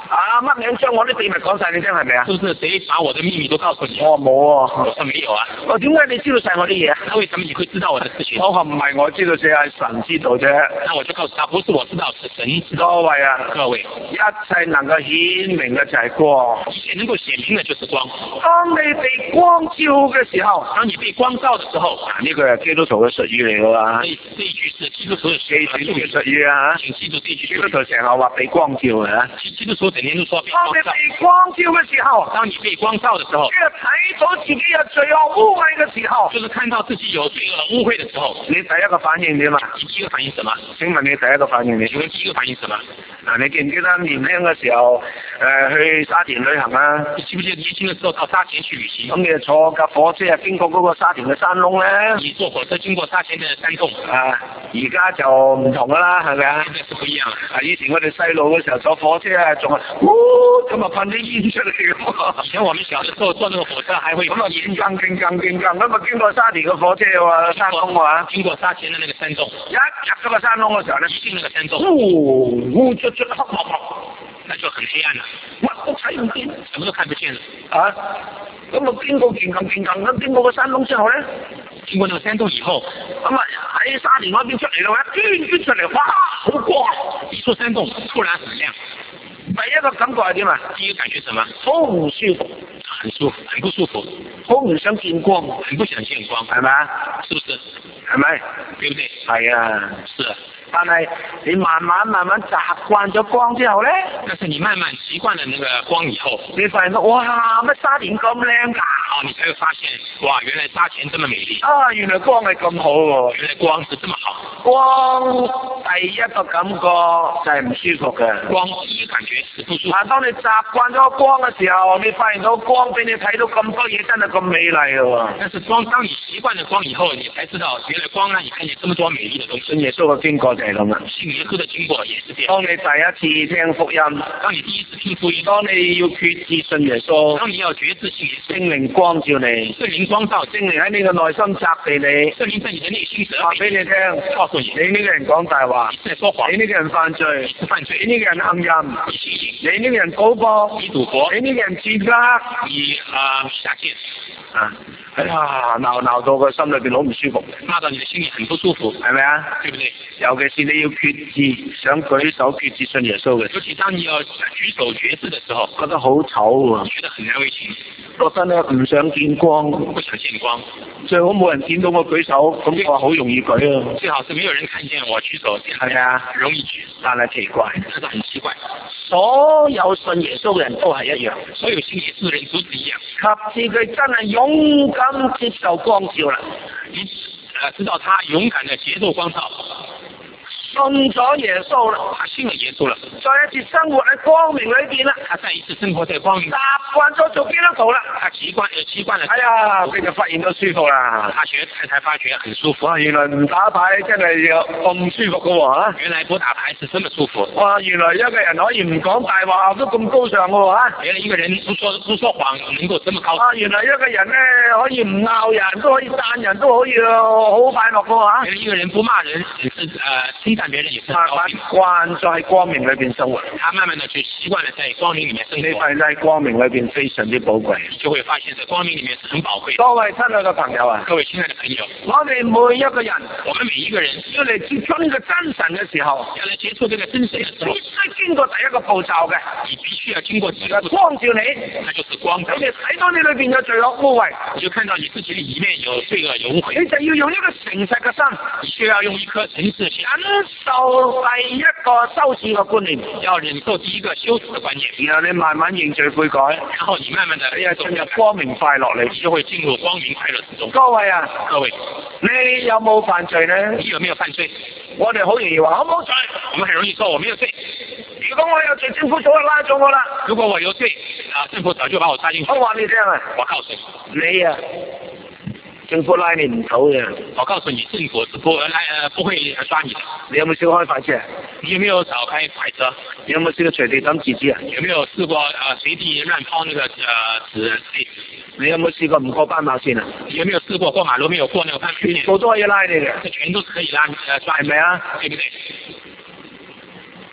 啊，乜人將我啲秘密講晒你聽係咪啊？ 是不是誰把我的秘密都告訴你？ 我冇啊。 我說沒有啊。 我點解你知道晒我啲嘢啊？ 那為什麼你會知道我的事情？ 我話唔係我知道，只係神知道啫。 那我就告訴他，不是我知道，是神知道。 各位啊， 各位， 一切能夠顯明嘅就係光。 一切能夠顯明嘅就是光。 當你被光照嘅時候， 當你被光照嘅時候， 啊呢、這個係基督徒嘅術語嚟㗎嘛？ 這這一句是基督徒嘅記住呢句術語啊！ 請記住這句基督徒成日話被光照嘅。 基督徒整天都說被當光照。 你被光照嘅時候， 當你被光照嘅時候， 即係睇到自己有罪惡污穢嘅時候， 就是看到自己有罪惡污穢嘅時候， 你第一個反應點啊？ 你第一個反應什麼？ 請問你第一個反應你？ 請問第一個反應什麼？ 嗱，你記唔記得年輕嘅時候，誒、呃、去沙田旅行啊？ 你記唔記得年輕嘅時候到沙田去旅行？ 咁你就坐架火車啊，經過嗰個沙田嘅山窿咧？ 你坐火車經過沙田嘅山洞。 啊，而家就唔同噶啦，係咪啊？ 現在是不一樣。 啊，以前我哋細路嘅時候坐火車啊，仲係，呼咁啊噴啲煙出嚟嘅。 以前我們小嘅時候坐那個火車，還會咁啊煙更勁更勁更，咁啊經過沙田嘅火車喎，山窿喎， 經過沙田嘅那個山洞， 一入咗個山窿嘅時候咧， 一進那個山洞， 呼呼出出黑黑黑， 那就很黑暗啦， 乜都睇唔見， 什麼都看不見了。 啊，咁啊經過勁更勁更，咁經過個山窿之後咧， 經過那個山洞以後， 咁啊喺沙田嗰邊出嚟咯，一捐捐出嚟，哇，好光！ 一出山洞，突然很亮。 第一個感覺係點啊？ 第一個感覺什麼？ 好唔舒服， 很舒服，很不舒服， 好唔想見光， 很不想見光， 係咪啊？ 是不是？ 係咪？ 對不對？ 係啊， 是。 但係你慢慢慢慢習慣咗光之後咧， 但是你慢慢習慣了那個光以後， 你發現到哇，乜沙田咁靚㗎？ 哦，你才會發現，哇，原來沙田這麼美麗。 啊，原來光係咁好喎！ 原來光是這麼好。 光第一個感覺就係唔舒服嘅。 光第一感覺是不舒服。 但當你習慣咗光嘅時候，你發現到光俾你睇到咁多嘢，真係咁美麗嘅喎。 但是光，當你習慣了光以後，你才知道原來光讓你看見這麼多美麗的東西。 信耶穌嘅經過就係咁啦。 信耶穌嘅經過也是這樣。 當你第一次聽福音， 當你第一次聽福音， 當你要決志信耶穌， 當你要決志信耶穌， 聖靈光照你， 聖靈光照， 聖靈喺你嘅內心責備你， 聖靈在你的內心責話俾你聽， 告訴你， 你呢個人講大話， 你在說謊， 你呢個人犯罪， 你犯罪， 你呢個人行淫， 你行淫， 你呢個人賭博， 你賭博， 你呢個人賤格， 你啊下賤， 啊，哎呀，鬧鬧到個心裏邊好唔舒服， 罵到你的心裡很不舒服， 係咪啊？ 對不對？ 尤其是你要決志，想舉手決志信耶穌嘅， 尤其當你要舉手決志的時候， 覺得好醜喎， 覺得很難為情， 覺得咧唔想見光， 不想見光， 最好冇人見到我舉手，咁我好容易舉啊。 最好是沒有人看見我舉手， 係啊， 容易舉， 但係奇怪， 真的很奇怪， 所有信耶穌嘅人都係一樣， 所有信耶穌嘅人都是一樣， 及至佢真係勇敢接受光照啦， 你呃知道他勇敢地接受光照。 信咗耶穌啦， 他信了耶穌了， 再一次生活喺光明裏邊啦， 他再一次生活在光明， 習慣咗做基督徒啦， 他習慣了習慣了， 哎呀，佢就發現到舒服啦， 他學才才發覺很舒服， 哇，原來唔打牌真係有咁舒服噶喎， 原來不打牌是這麼舒服， 哇，原來一個人可以唔講大話都咁高尚噶喎， 原來一個人不說不說謊能夠這麼高， 啊，原來一個人咧可以唔鬧人都可以讚人都可以好快樂噶喎， 原來一個人不罵人只是呃稱讚別人也是。 慣咗喺光明裏邊生活， 他慢慢的就習慣了在光明裏面生活。 你發現喺光明裏邊非常之寶貴， 你就會發現在光明裏面是很寶貴的。 各位親愛嘅朋友啊， 各位親愛的朋友， 我哋每一個人， 我們每一個人要嚟接觸呢個真神嘅時候， 要嚟接觸這個真神嘅時候， 必須經過第一個步驟嘅， 你必須要經過第一個步驟， 光照你， 那就是光照。 你哋睇到你裏邊有罪惡污穢， 你就看到你自己裏面有罪惡有污穢， 你就要用一個誠實嘅心， 你需要用一顆誠實嘅心， 忍受第一個羞恥嘅觀念， 要忍受第一個羞恥嘅觀念， 然後你慢慢認罪悔改， 然後你慢慢的你係進入光明快樂裏， 你就會進入光明快樂之中。 各位啊， 各位， 你有冇犯罪呢？ 你有沒有犯罪？ 我哋好容易話我冇罪， 我們很容易說我沒有罪。 如果我有罪，政府早就拉咗我啦。 如果我有罪，啊，政府早就把我抓進去。 我話你聽啊， 我告訴你， 你啊，政府拉你唔到嘅。 我告訴你，政府是不拉呃不會抓你的。 你有冇試過開快車？ 你有沒有找開快車？ 你有冇試過隨地抌紙紙啊？ 有沒有試過呃隨地亂拋那個呃紙紙？ 你有冇試過唔過斑馬線啊？ 你有沒有試過過馬路沒有過那個斑馬線？ 我都可以拉你嘅， 這全都是可以拉呃抓， 係咪啊？ 對不對？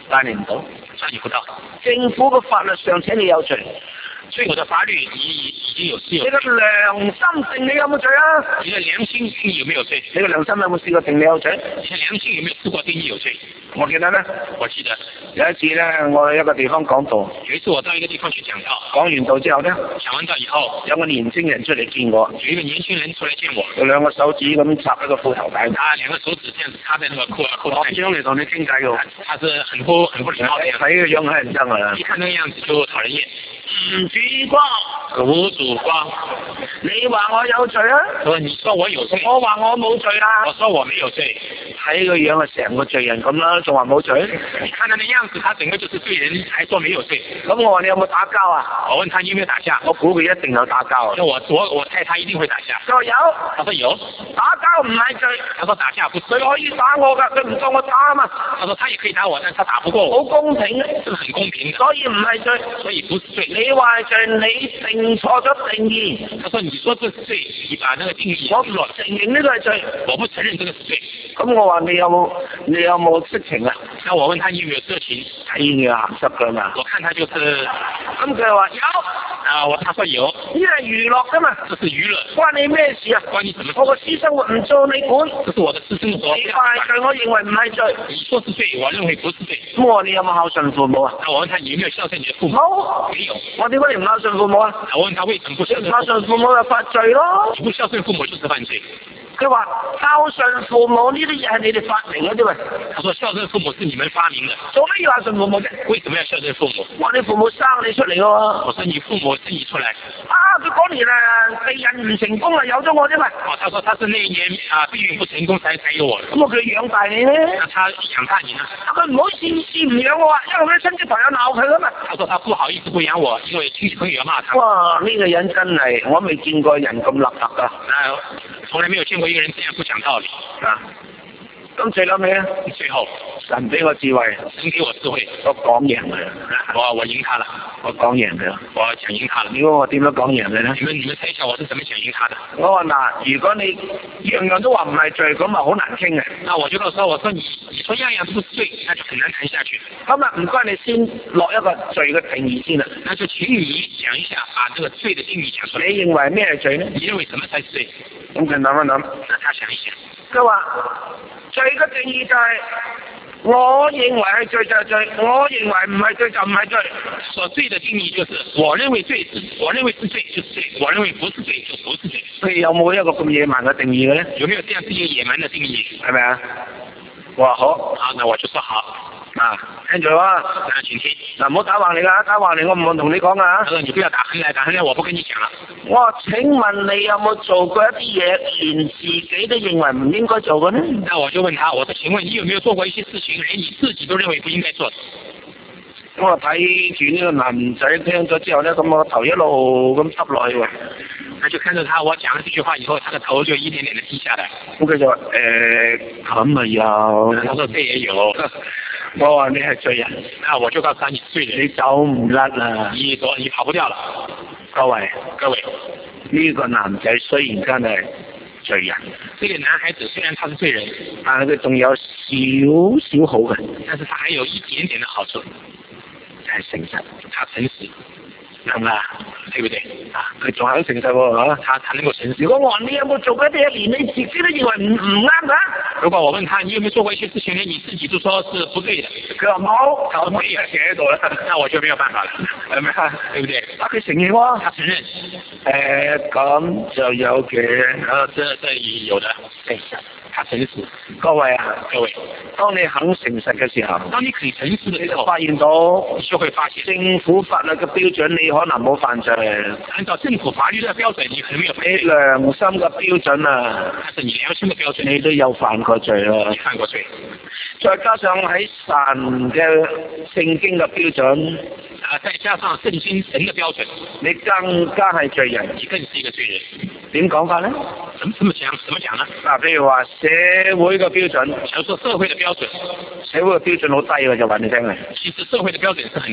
辦唔到， 辦理不到。 政府嘅法律尚且你有罪， 所以我的法律已已經有是有你嘅良心定你有冇罪啊？ 你的良心定你有沒有罪？ 你嘅良心有冇試過定你有罪？ 你的良心有沒有試過定你有罪？ 我記得咧， 我記得有一次咧，我去一個地方講道， 有一次我到一個地方去講道， 講完道之後咧， 講完道以後， 有個年青人出嚟見我， 有一個年輕人出來見我， 有兩個手指咁插喺個褲頭帶， 他兩個手指這樣子插在那個褲褲頭帶， 將嚟同你傾偈嘅， 他是很不很不禮貌的樣子， 睇個樣係唔憎啊！ 一看那個樣子就討人厭。 唔主光， 無主光， 你話我有罪啊？ 說你說我有罪， 我話我冇罪啦。 我說我沒有罪， 睇個樣啊，成個罪人咁啦，仲話冇罪？ 你看他的樣子，他整個就是罪人，還說沒有罪。 咁我話你有冇打交啊？ 我問他你有沒有打架？ 我估佢一定有打交啊。 我我我猜他一定會打架。 佢話有， 他說有， 打交唔係罪。 他說打架不是， 佢可以打我㗎，佢唔當我打啊嘛。 他說他也可以打我，但他打不過我。 好公平嘅， 這是很公平的， 所以唔係罪， 所以不是罪。 你話係罪，你定錯咗定義。 他說你說這是罪，你把那個定義我唔承認呢個係罪， 我不承認這個是罪。 咁我話你有冇你有冇色情啊？ 那我問他你有沒有色情？ 睇你鹹濕㗎嘛？ 我看他就是， 咁佢話有， 啊我他說有， 呢係娛樂㗎嘛？ 這是娛樂， 關你咩事啊？ 關你什麼事？ 我個私生活唔做你管， 這是我的私生活。 你話係罪，我認為唔係罪。 你說是罪，我認為不是罪。 咁我話你有冇孝順父母啊？ 那我問他你有沒有孝順你的父母？ 冇， 沒有。 我點解你唔孝順父母啊？ 我問他為什麼不孝順？ 孝順父母就犯罪咯。 不孝順父母就是犯罪。 佢話孝順父母呢啲嘢係你哋發明嘅啫喂。 他說孝順父母是你們發明的。 做咩要孝順父母啫？ 為什麼要孝順父母？ 我哋父母生你出嚟嘅喎。 我說你父母生你出來。 啊！佢嗰年啊，避孕唔成功啊，有咗我啫嘛。 哦，他說他是那一年啊避孕不成功才才有我。 咁我佢養大你咧？ 那他養大你呢？ 佢唔好意思唔養我啊，因為佢親戚朋友鬧佢啊嘛。 他說他不好意思不養我，因為親戚朋友要罵他。 哇！呢、這個人真係我未見過人咁立特啊！ 啊，從來沒有見過一個人這樣不講道理啊！咁最後尾咧？ 最後神俾我智慧， 神給我智慧， 我講贏佢， 我我贏他了， 我講贏佢， 我講贏他了。 如果我點樣講贏佢咧？ 你們你們猜一下我是怎麼講贏他的？ 我話嗱，如果你樣樣都話唔係罪，咁咪好難傾嘅。 那我就告訴我說你你說樣樣都不是罪，那就很難談下去。 咁啊，唔該你先落一個罪嘅定義先啦。 那就請你講一下，把這個罪的定義講出來。 你認為咩係罪呢？ 你認為什麼才是罪？ 咁佢諗一諗， 那他想一想。 佢話罪嘅定義就係、是，我認為係罪就係罪，我認為唔係罪就唔係罪。 所罪的定義就是，我認為罪是，我認為是罪就是罪，我認為不是罪就不是罪。 佢有冇一個咁野蠻嘅定義嘅咧？ 有沒有這樣子一個野蠻的定義？ 係咪啊？我話好， 好，那我就說好。 啊，聽住啊， 那請聽。 嗱，唔好打橫嚟㗎，打橫嚟我唔會同你講㗎。 他說你不要打橫來，打橫來我不跟你講了。 我話請問你有冇做過一啲嘢，連自己都認為唔應該做嘅呢？ 那我就問他，我說請問你有沒有做過一些事情，連你自己都認為不應該做的？ 我睇住呢個男仔聽咗之後咧，咁我頭一路咁耷落去喎。 他就看着他，我講了這句話以後，他的頭就一點點的低下來。 咁佢就話誒咁啊有， 他說這也有。 我話你係罪人， 那我就告訴他你是罪人， 你走唔甩啦， 你走你跑不掉了。 各位各位， 呢、這個男仔雖然真係罪人， 這個男孩子雖然他是罪人， 但係佢仲有少少好嘅， 但是他還有一點點的好處， 就係誠實， 他誠實。 係咪啊？ 對不對？ 啊，佢仲係誠實喎嚇， 他才能夠誠實。 如果我話你有冇做過一啲嘢，連你自己都認為唔唔啱㗎？ 如果我問他你有沒有做過一些事情，連你自己都說是不對的， 佢話冇，佢冇嘢寫喺度啦， 那我就沒有辦法了， 係咪啊？ 對不對？ 啊，佢承認喎， 他承認。 誒，咁就有嘅， 啊，這這有的， 誠實。 他誠實。 各位啊， 各位， 當你肯誠實嘅時候， 當你可以誠實的時候， 你就發現到， 你就會發現政府法律嘅標準，你可能冇犯罪。 按照政府法律嘅標準，你可能沒有犯罪。 你良心嘅標準啊， 但是你良心嘅標準， 你都有犯過罪啦。 你犯過罪。 再加上喺神嘅聖經嘅標準， 啊，再加上聖經神嘅標準， 你更加係罪人， 你更是一個罪人。 點講法咧？ 怎麼怎麼講？怎麼講呢？ 嗱，譬如話社會嘅標準， 假如說社會嘅標準， 社會嘅標準好低嘅，就話你聽嘅。 其實社會嘅標準是很低嘅，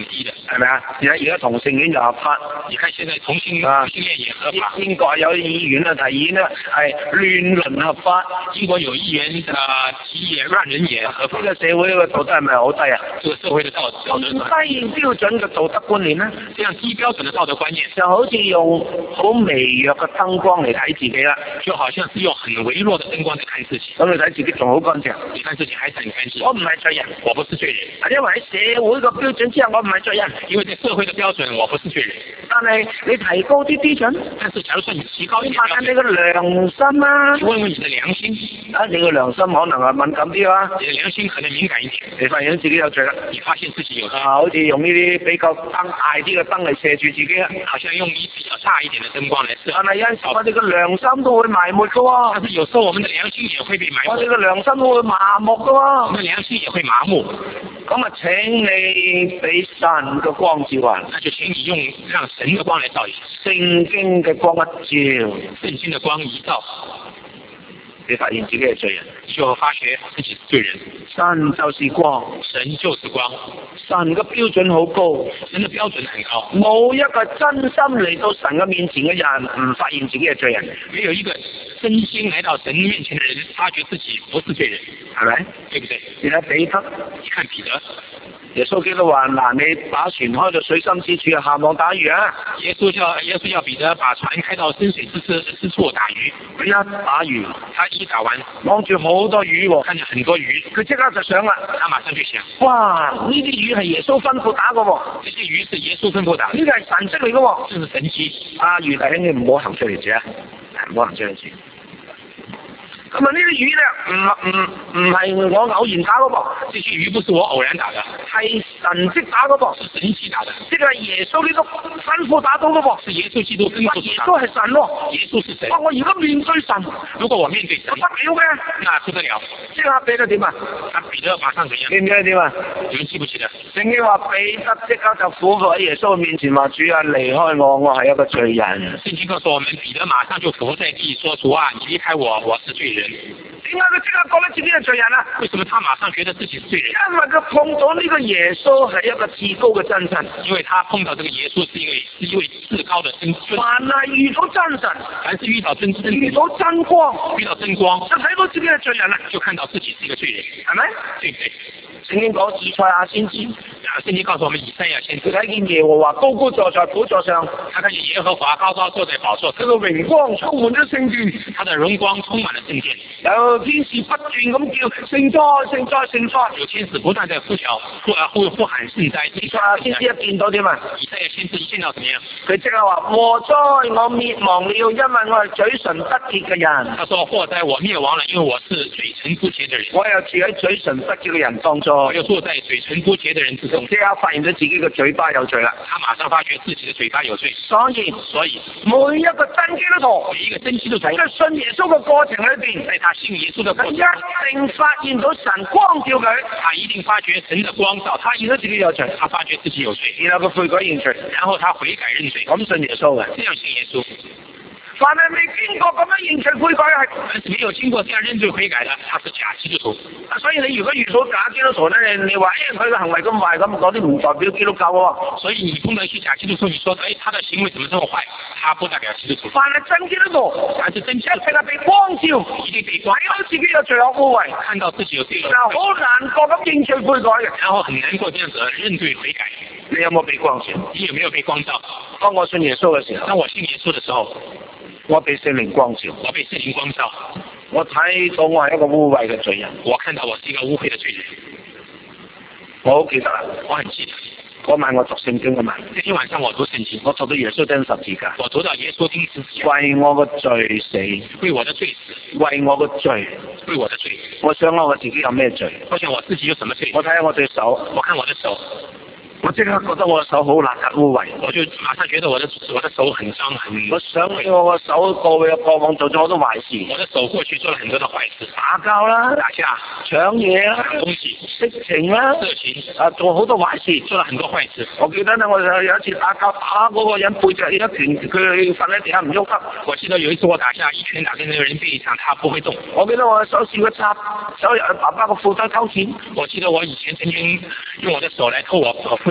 係咪啊？而家而家同性戀就合法， 你看現在同性啊同性戀也合法。 英國有議員啊提議呢係亂倫合法， 英國有議員啊提議亂倫也合法。 呢個社會嘅道德係咪好低啊？ 這個社會的道德標準低標準嘅道德觀念呢， 這樣低標準的道德觀念， 就好似用好微弱嘅燈光嚟睇自己啦， 就好像是用很微弱的燈光嚟看自己。 咁你睇自己仲好乾淨， 你看自己還是很乾淨。 我唔係罪人， 我不是罪人， 因為喺社會嘅標準之下，我唔係罪人。 因為在社會的標準，我不是罪人。 但係你提高啲標準， 但是假如說你提高一點問下你個良心啊， 問問你的良心， 啊你個良心可能係敏感啲啊， 你的良心可能敏感一點， 你發現自己有罪啦， 你發現自己有罪， 啊好似用呢啲比較燈大啲嘅燈嚟射住自己啊， 好像用一比較大一點的燈光嚟射。 但係有陣時我哋個良心都會埋沒㗎喎， 但是有時候我們的良心也會被埋沒， 我哋個良心都會麻木㗎喎， 我們的良心也會麻木。 咁啊請你俾神嘅光照啊， 那就請你用讓神的光來照一下， 聖經嘅光一照， 聖經的光一照， 你發現自己係罪人， 就發覺自己是罪人。 神就是光， 神就是光， 神嘅標準好高， 神的標準很高， 冇一個真心嚟到神嘅面前嘅人唔發現自己係罪人， 沒有一個真心來到神面前的人發覺自己不是罪人， 係咪？ 對不對？ 你睇彼得， 你看彼得， 耶穌基督話：嗱，你把船開到水深之處，下網打魚啊！ 耶穌叫耶穌叫彼得把船開到深水之之之處打魚， 佢一打魚， 他一打完， 望住好多魚喎， 看見很多魚， 佢即刻就想啦， 他馬上就想： 哇！呢啲魚係耶穌吩咐打嘅喎， 這些魚是耶穌吩咐打的， 呢個係神蹟嚟嘅喎。 這是神蹟。 啊，魚弟兄你唔好行出嚟住啊，唔好行出嚟住。咁啊！呢啲魚咧，唔唔唔係我偶然打嗰噃， 這些魚不是我偶然打的， 係神蹟打嗰噃， 是神蹟打的。 即係耶穌基督吩咐打到嗰噃， 是耶穌基督吩咐耶打。 穌係神喎， 耶穌是神。 哇！我而家面對神， 如果我面對神， 不得了嘅， 那不得了。 即刻彼得點啊？ 啊，彼得馬上怎樣？ 記唔記得點啊？ 你們記不記得？ 聖經話彼得即刻就俯伏喺耶穌面前話：主啊，離開我，我係一個罪人。 聖經告訴我們，彼得馬上就俯伏在地，說：主啊，你離開我，我是罪人。 點解佢即刻覺得自己係罪人啊？ 為什麼他馬上覺得自己是罪人？ 因為佢碰到呢個耶穌係一個至高嘅真神。 因為他碰到這個耶穌是一位是一位至高的真神。 凡係遇到真神， 凡是遇到真真遇到真光， 遇到真光， 就睇到自己係罪人啦， 就看到自己是一個罪人， 係咪？ 對唔對？ 聖經講以賽亞先知， 啊，聖經告訴我們以賽亞先知， 佢睇見耶和華高高坐在寶座上， 他看見耶和華高高坐在寶座上， 佢個榮光充滿咗聖殿， 他的榮光充滿了聖殿， 有天使不斷咁叫聖哉聖哉聖哉， 有天使不斷在呼叫呼啊呼呼喊聖哉。 以賽亞先知一見到點啊？ 以賽亞先知一見到怎麼樣？ 佢即刻話：禍哉，我滅亡了，因為我係嘴唇不潔嘅人。 他說：禍哉，我滅亡了，因為我是嘴唇不潔的人。 我又住喺嘴唇不潔嘅人當中， 我又住在嘴唇不潔的人之中。 即刻發現咗自己嘅嘴巴有罪啦。 他馬上發覺自己的嘴巴有罪。 所以， 所以每一個真基督徒， 每一個真基督徒喺信耶穌嘅過程裏邊， 在他信耶穌的過程， 一定發現到神光照佢， 他一定發覺神的光照，他發現到自己有罪， 他發覺自己有罪， 然後佢悔改認罪， 然後他悔改認罪， 咁信耶穌嘅。 這樣信耶穌。 凡係未經過咁樣認罪悔改係， 但是沒有經過這樣認罪悔改的，他是假基督徒。 所以你如果遇到假基督徒咧，你話誒佢嘅行為咁壞咁，嗰啲唔代表基督教喎。 所以你碰到一些假基督徒，你說誒他的行為怎麼這麼壞？他不代表基督徒。 凡係真基督徒， 凡是真基督徒， 一定係被光照， 一定被光照， 睇到自己有罪惡污穢， 看到自己有罪惡， 就好難過咁認罪悔改嘅， 然後很難過這樣子認罪悔改。 你有冇被光照？ 你有沒有被光照？ 當我信耶穌嘅時候， 當我信耶穌的時候， 我被聖靈光照， 我被聖靈光照， 我睇到我係一個污穢嘅罪人， 我看到我是一個污穢的罪人。 我好記得啦， 我很記得嗰晚我讀聖經嘅晚， 那天晚上我讀聖經， 我讀到耶穌釘十字架， 我讀到耶穌釘十字架， 為我個罪死， 為我的罪死， 為我個罪， 為我的罪。 我想我自己有咩罪？ 我想我自己有什麼罪？ 我睇下我對手， 我看我的手， 我即刻覺得我手好邋遢污穢， 我就馬上覺得我的我的手很髒很。 我想起我個手過去過往做咗好多壞事， 我的手過去做了很多的壞事， 打交啦， 打架、 搶嘢啦， 搶東西、 色情啦， 色情， 啊做好多壞事， 做了很多壞事。 我記得呢，我有一次打交打嗰個人背脊一拳，佢瞓喺地下唔喐得。 我記得有一次我打架，一拳打在那個人背上，他不會動。 我記得我手試過插手入爸爸個褲兜偷錢。 我記得我以前曾經用我的手來偷我父親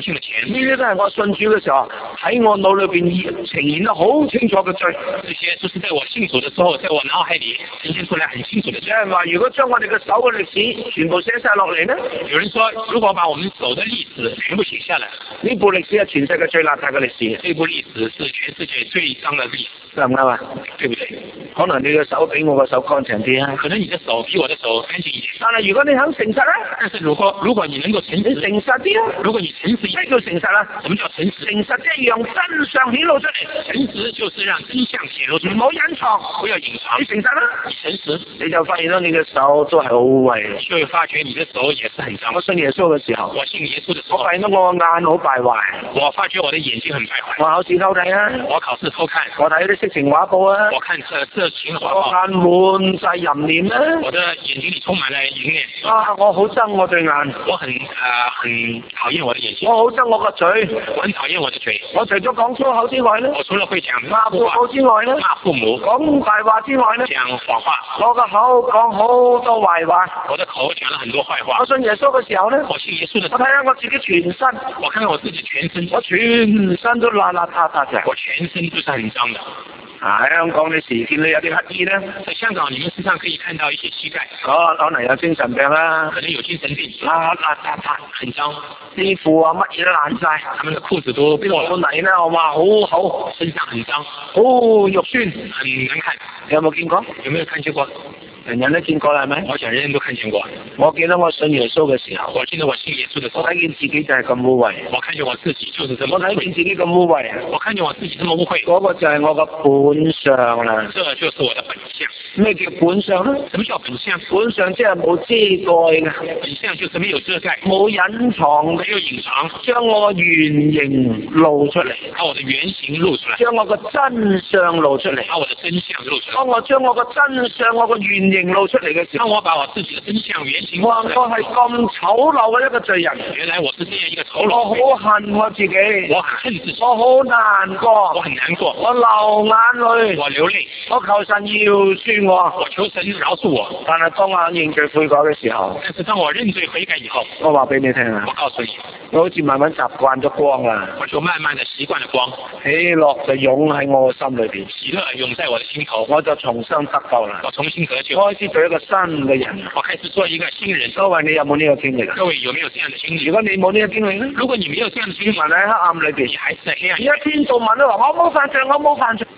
性的錢。 呢啲都係我信主嘅時候喺我腦裏邊呈現得好清楚嘅罪。 這些就是在我信主的時候，在我腦海裡呈現出來很清楚的罪。 有人話，如果將我哋嘅手嘅歷史全部寫晒落嚟呢？ 有人說，如果把我們手的歷史全部寫下來， 呢部歷史係全世界最邋遢嘅歷史。 這部歷史是全世界最髒嘅歷史， 啱唔啱啊？ 對不對？ 可能你嘅手比我嘅手乾淨啲啊， 可能你的手比我的手乾淨一點。 但係如果你肯誠實咧， 但是如果如果你能夠誠你實， 誠實啲啊！ 如果你誠實一點， 咩叫誠實啊？ 什麼叫誠實？ 誠實即係讓真相顯露出嚟。 誠實就是讓真相顯露出來， 唔好隱藏， 不要隱藏你。誠實啦， 你誠實， 你就發現到你嘅手都係好污穢。 你就會發覺你的手也是很髒。 我信耶穌嘅時候， 我信耶穌的時候， 我發現到我眼好敗壞， 我發覺我的眼睛很敗壞。 我考試偷睇啊， 我考試偷看， 我睇啲色情畫報啊， 我看色色情畫我報， 眼滿晒淫念啊！ 我的眼睛裡充滿了淫念。 啊，我好憎我對眼， 我很呃很討厭我的眼睛， 我好憎我個嘴， 我很討厭我的嘴。 我除咗講粗口之外咧， 我除了會講罵父罵母之外咧， 罵父母、 講大話之外咧， 講謊話， 我個口講好多壞話。 我的口講了很多壞話我。信耶穌嘅時候咧， 我信耶穌的時我睇下我自己全身， 候，我看看我自己全身， 我全身都邋邋遢遢嘅。 我全身都是很髒的。 啊，喺香港你時見到有啲乞衣咧， 在香港，你們時常可以看到一些乞丐， 可可能有精神病啦， 可能有精神病， 邋邋遢遢， 很髒， 啲褲啊乜嘢都爛晒， 他們的褲子都破個了， 泥咧我話好厚， 身上很髒， 好肉酸， 很難看。 你有冇見過？ 有沒有看見過？ 人人都見過啦，係咪？ 我想人人都看見過。 我記得我信耶穌嘅時候， 我記得我信耶穌的時候， 我睇見自己就係咁污穢， 我看見我自己就是這麼我睇見自己咁污穢， 我看見我自己這麼污穢， 嗰個就係我個本相啦。 這就是我的本相。 咩叫本相咧？ 什麼叫本相？ 本相即係冇遮蓋嘅， 本相就是沒有遮蓋， 冇隱藏嘅， 沒有隱藏， 將我原形露出嚟， 把我的原形露出來， 將我個真相露出嚟。 把我的真相露出來。 當我將我個真相、我個原形露出嚟嘅時候， 當我把我自己的真相原形哇！我露出來， 係咁醜陋嘅一個罪人， 原來我是這樣一個醜我陋， 好恨我自己， 我很恨自己， 我好難過， 我很難過， 我流眼淚， 我流淚， 我求神饒恕我。 我求神饒恕我。 但係當我認罪悔改嘅時候， 但是當我認罪悔改以後， 我話俾你聽啊我，告訴你， 我好似慢慢習慣咗光啦， 我就慢慢的習慣了光， 喜樂就湧喺我嘅心裏邊， 喜樂湧在我的心頭， 我就重新得救啦， 我重新得救， 開始做一個新嘅人。 我開始做一個新人。 各位你有冇呢個經歷啊？ 各位有沒有這樣的經歷？ 如果你冇呢個經歷咧， 如果你沒有這樣的經歷， 還喺黑暗裏你邊， 還是在黑暗而裏。 一天到晚都話我冇犯罪，我冇犯罪。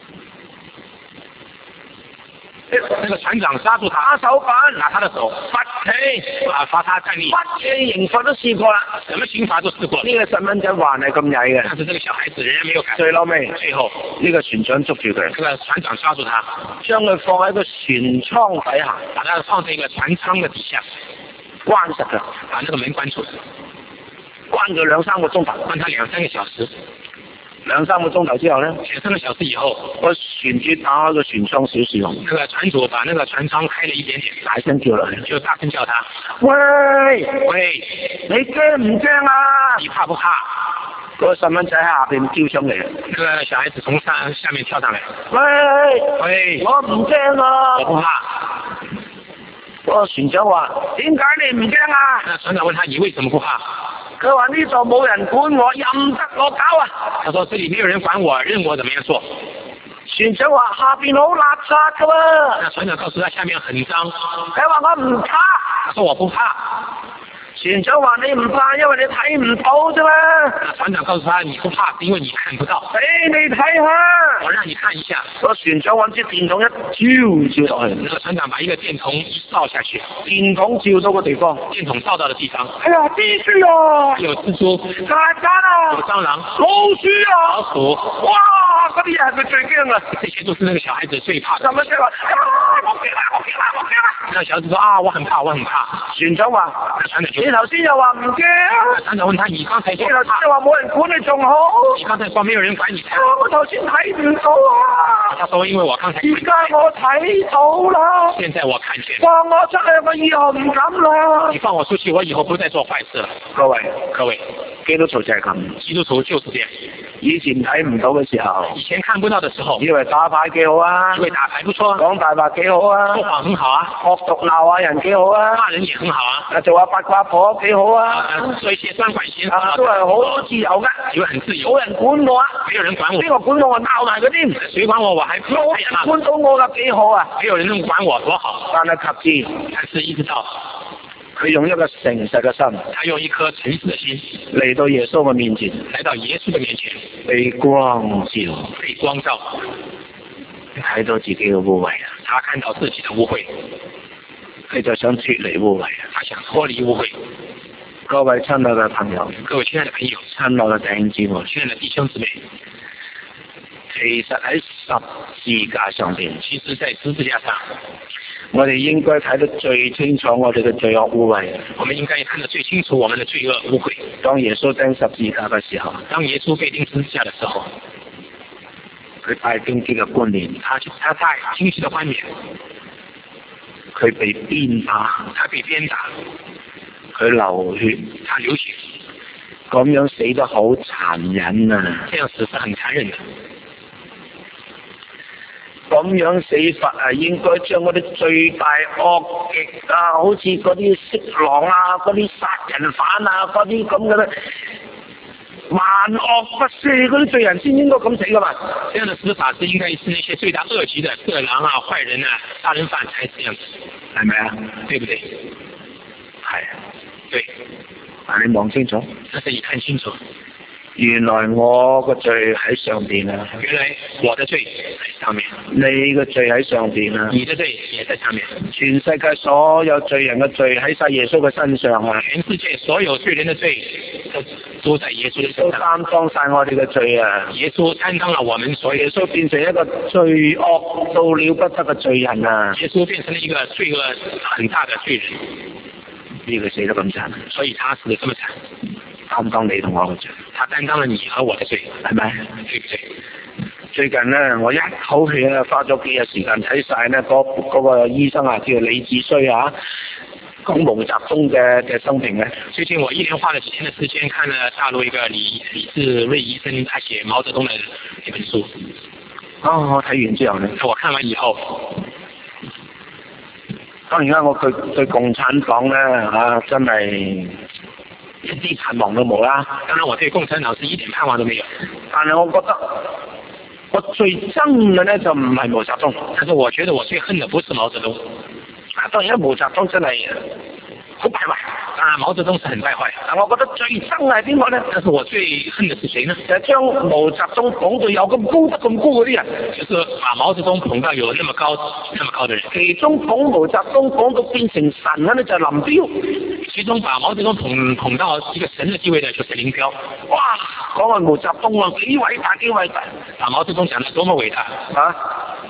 那個船長抓住他， 打手板， 拿他的手， 罰企， 啊，罰他站立， 乜嘢刑罰都試過啦。 什麼刑罰都試過了。 呢個細蚊仔還係咁曳嘅， 但是這個小孩子仍然沒有改。 最嬲尾， 最後， 呢個船長捉住佢， 這個船長抓住他， 將佢放喺個船艙底下， 把他放在一個船艙的底下， 關實佢， 把那個門關住， 關佢兩三個鐘頭。 關他兩三個小時。 兩三個鐘頭之後咧， 兩三個小時以後， 個船主打開個船艙少少， 那個船主把那個船艙開了一點點， 大聲叫落去， 就大聲叫他： 喂， 喂， 你驚唔驚啊？ 你怕不怕？ 個細蚊仔喺下邊叫上嚟， 那個小孩子從上下面跳上來： 喂， 喂， 我唔驚啊！ 我不怕。 個船長話：點解你唔驚啊？ 那船長問他：你為什麼不怕？ 佢話呢度冇人管我，任得我搞啊！ 他說：這裡沒有人管我，任我怎麼樣做。 船長話：下邊好垃圾噶喎。 那船長告訴他下面很髒。 佢話我唔怕。 他說我不怕。 船長話你唔怕，因為你睇唔到啫嘛。 那船長告訴他你不怕，是因為你看不到。 俾你睇下。 我讓你看一下。 個船長揾支電筒一照照落去， 那個船長把一個電筒一照下去， 電筒照到個地方， 電筒照到的地方， 哎呀，蜘蛛啊， 有蜘蛛、 曱甴啊， 有蟑螂、 老鼠啊， 老鼠， 哇！嗰啲嘢係佢最驚啊！ 這些都是那個小孩子最怕的。 咁樣即係話，我驚啦，我驚啦，我驚啦！ 那小孩子說啊，我很怕，我很怕。 船長話： 那船長就你頭先又話唔驚， 那船長問他：你剛才你說頭先又話冇人管你仲好， 你剛才說沒有人管你才。 我頭先睇唔到啊！ 他說因為我剛才。 而家我睇到啦！ 現在我看見。 放我出去，我以後唔敢啦！ 你放我出去，我以後不再做壞事了。 各位， 各位。 基督徒就係咁， 基督徒就是這樣。 以前睇唔到嘅時候， 以前看不到的時候， 以為打牌幾好啊， 以為打牌不錯啊， 講大話幾好啊， 說謊很好啊， 惡毒鬧下人幾好啊， 罵人也很好啊， 做下八卦婆幾好啊， 做一些專管閒事啊都係好自由噶， 以為很自由， 冇人管我啊， 沒有人管我， 邊個管我我鬧埋佢添， 誰管我我還冇人管到我噶幾好啊， 沒有人能管我多好， 但係及至， 但是一直到佢用一個誠實嘅心， 他用一顆誠實的心嚟到耶穌嘅面前， 來到耶穌的面前， 被光照， 被光照， 睇到自己嘅污穢啊， 他看到自己的污穢， 佢就想脫離污穢啊， 他想脫離污穢。 各位親愛嘅朋友， 各位親愛的朋友， 親愛嘅弟兄姊妹， 親愛的弟兄姊妹， 其實喺十字架上邊， 其實在十字架上， 我哋應該睇得最清楚我哋嘅罪惡污穢。 我們應該看得最清楚我們的罪惡污穢。 當耶穌釘十字架嘅時候， 當耶穌被釘十字架的時候， 佢帶荊棘嘅觀念， 他就他帶荊棘的觀念， 佢被鞭打， 他被鞭打， 佢流血， 他流血， 咁樣死得好殘忍啊！ 這樣死是很殘忍的。 咁樣死法啊，應該將嗰啲罪大惡極啊，好似嗰啲色狼啊、嗰啲殺人犯啊、嗰啲咁嘅咧，萬惡不赦嗰啲罪人先應該咁死噶嘛？ 這樣的死法是應該是那些罪大惡極的色狼啊、壞人啊、殺人犯才這樣子， 係咪啊？ 對不對？ 係啊， 對。 但你望清楚， 但是你看清楚， 原來我個罪喺上邊啊！ 原來我的罪喺上面， 你個罪喺上邊啊！ 你的罪也在上面。 全世界所有罪人嘅罪喺晒耶穌嘅身上啊！ 全世界所有罪人的罪都都在耶穌的身都上。 擔當晒我哋嘅罪啊！ 耶穌擔當了我們所有， 耶穌變成一個罪惡到了不得嘅罪人啊！ 耶穌變成了一個罪惡很大的罪人。 呢個死得咁慘， 所以他死得這麼慘， 擔當你同我嘅罪， 他擔當了你和我的罪， 係咪？ 對不對？ 最近咧，我一口氣啊，花咗幾日時間睇晒呢嗰嗰個醫生啊，叫李志綏啊，講毛澤東嘅嘅生平咧。 最近我一連花了幾天的時間看了大陸一個李李志瑞醫生，他寫毛澤東的一本書。 哦，我睇完之後咧， 我看完以後。 當然啦，我對對共產黨咧啊，真係一啲盼望都冇啦。 當然，我對共產黨是一點盼望都沒有。 但係我覺得我最憎嘅咧就唔係毛澤東， 但是我覺得我最恨的不是毛澤東。 啊，當然毛澤東真係好敗壞。 啊，毛澤東是很敗壞。 但我覺得最憎係邊個咧？ 但是我最恨的是誰呢？ 就係將毛澤東捧到有咁高得咁高嗰啲人， 就是把毛澤東捧到有那麼高、那麼高的人。 其中捧毛澤東捧到變成神咧，就係林彪。 其中把毛澤東捧捧到一個神的地位的，就是林彪。 哇！講話毛澤東啊，幾偉大幾偉大！ 把毛澤東講得多麼偉大啊！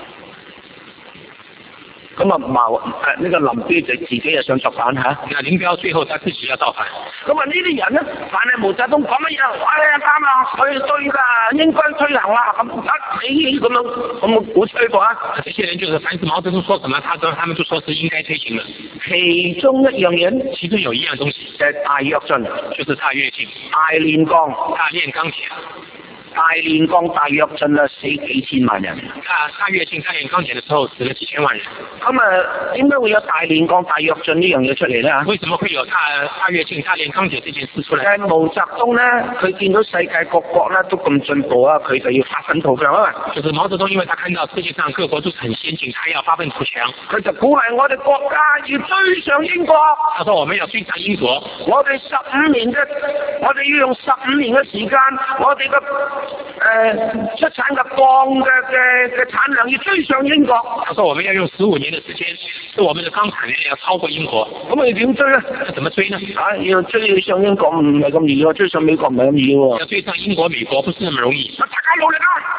咁啊毛誒呢個林彪就自己又想作反嚇。 那林彪最後他自己要造反。 咁啊呢啲人咧，反係毛澤東講乜嘢？哎呀啱啊，佢對㗎，應該推行啦。咁啊你咁樣咁鼓吹過啊？ 這些人就是凡是毛澤東說什麼，他都他們都說是應該推行的。 其中一樣嘢， 其中有一樣東西， 就係大躍進， 就是大躍進、 大煉鋼、 大煉鋼鐵。 大煉鋼大躍進啊，死幾千萬人。 大大躍進大煉鋼鐵的時候，死了幾千萬人。 咁啊，點解會有大煉鋼大躍進呢樣嘢出嚟咧？ 為什麼會有大大躍進大煉鋼鐵這件事出來？ 誒，毛澤東咧，佢見到世界各國咧都咁進步啊，佢就要發奮圖強啊嘛。 就是毛澤東，因為他看到世界上各國都是很先進，他要發奮圖強， 佢就鼓勵我哋國家要追上英國。 他說我們要追上英國， 我哋十五年嘅，我哋要用十五年嘅時間，我哋嘅誒出產嘅鋼嘅嘅嘅產量要追上英國。 他說我們要用十五年的時間，使我們的鋼產量要超過英國。 咁你點追咧？ 怎麼追呢？ 啊，要追上英國唔係咁易喎，追上美國唔係咁易喎。 要追上英國、美國不是那麼容易。 大家努力啊！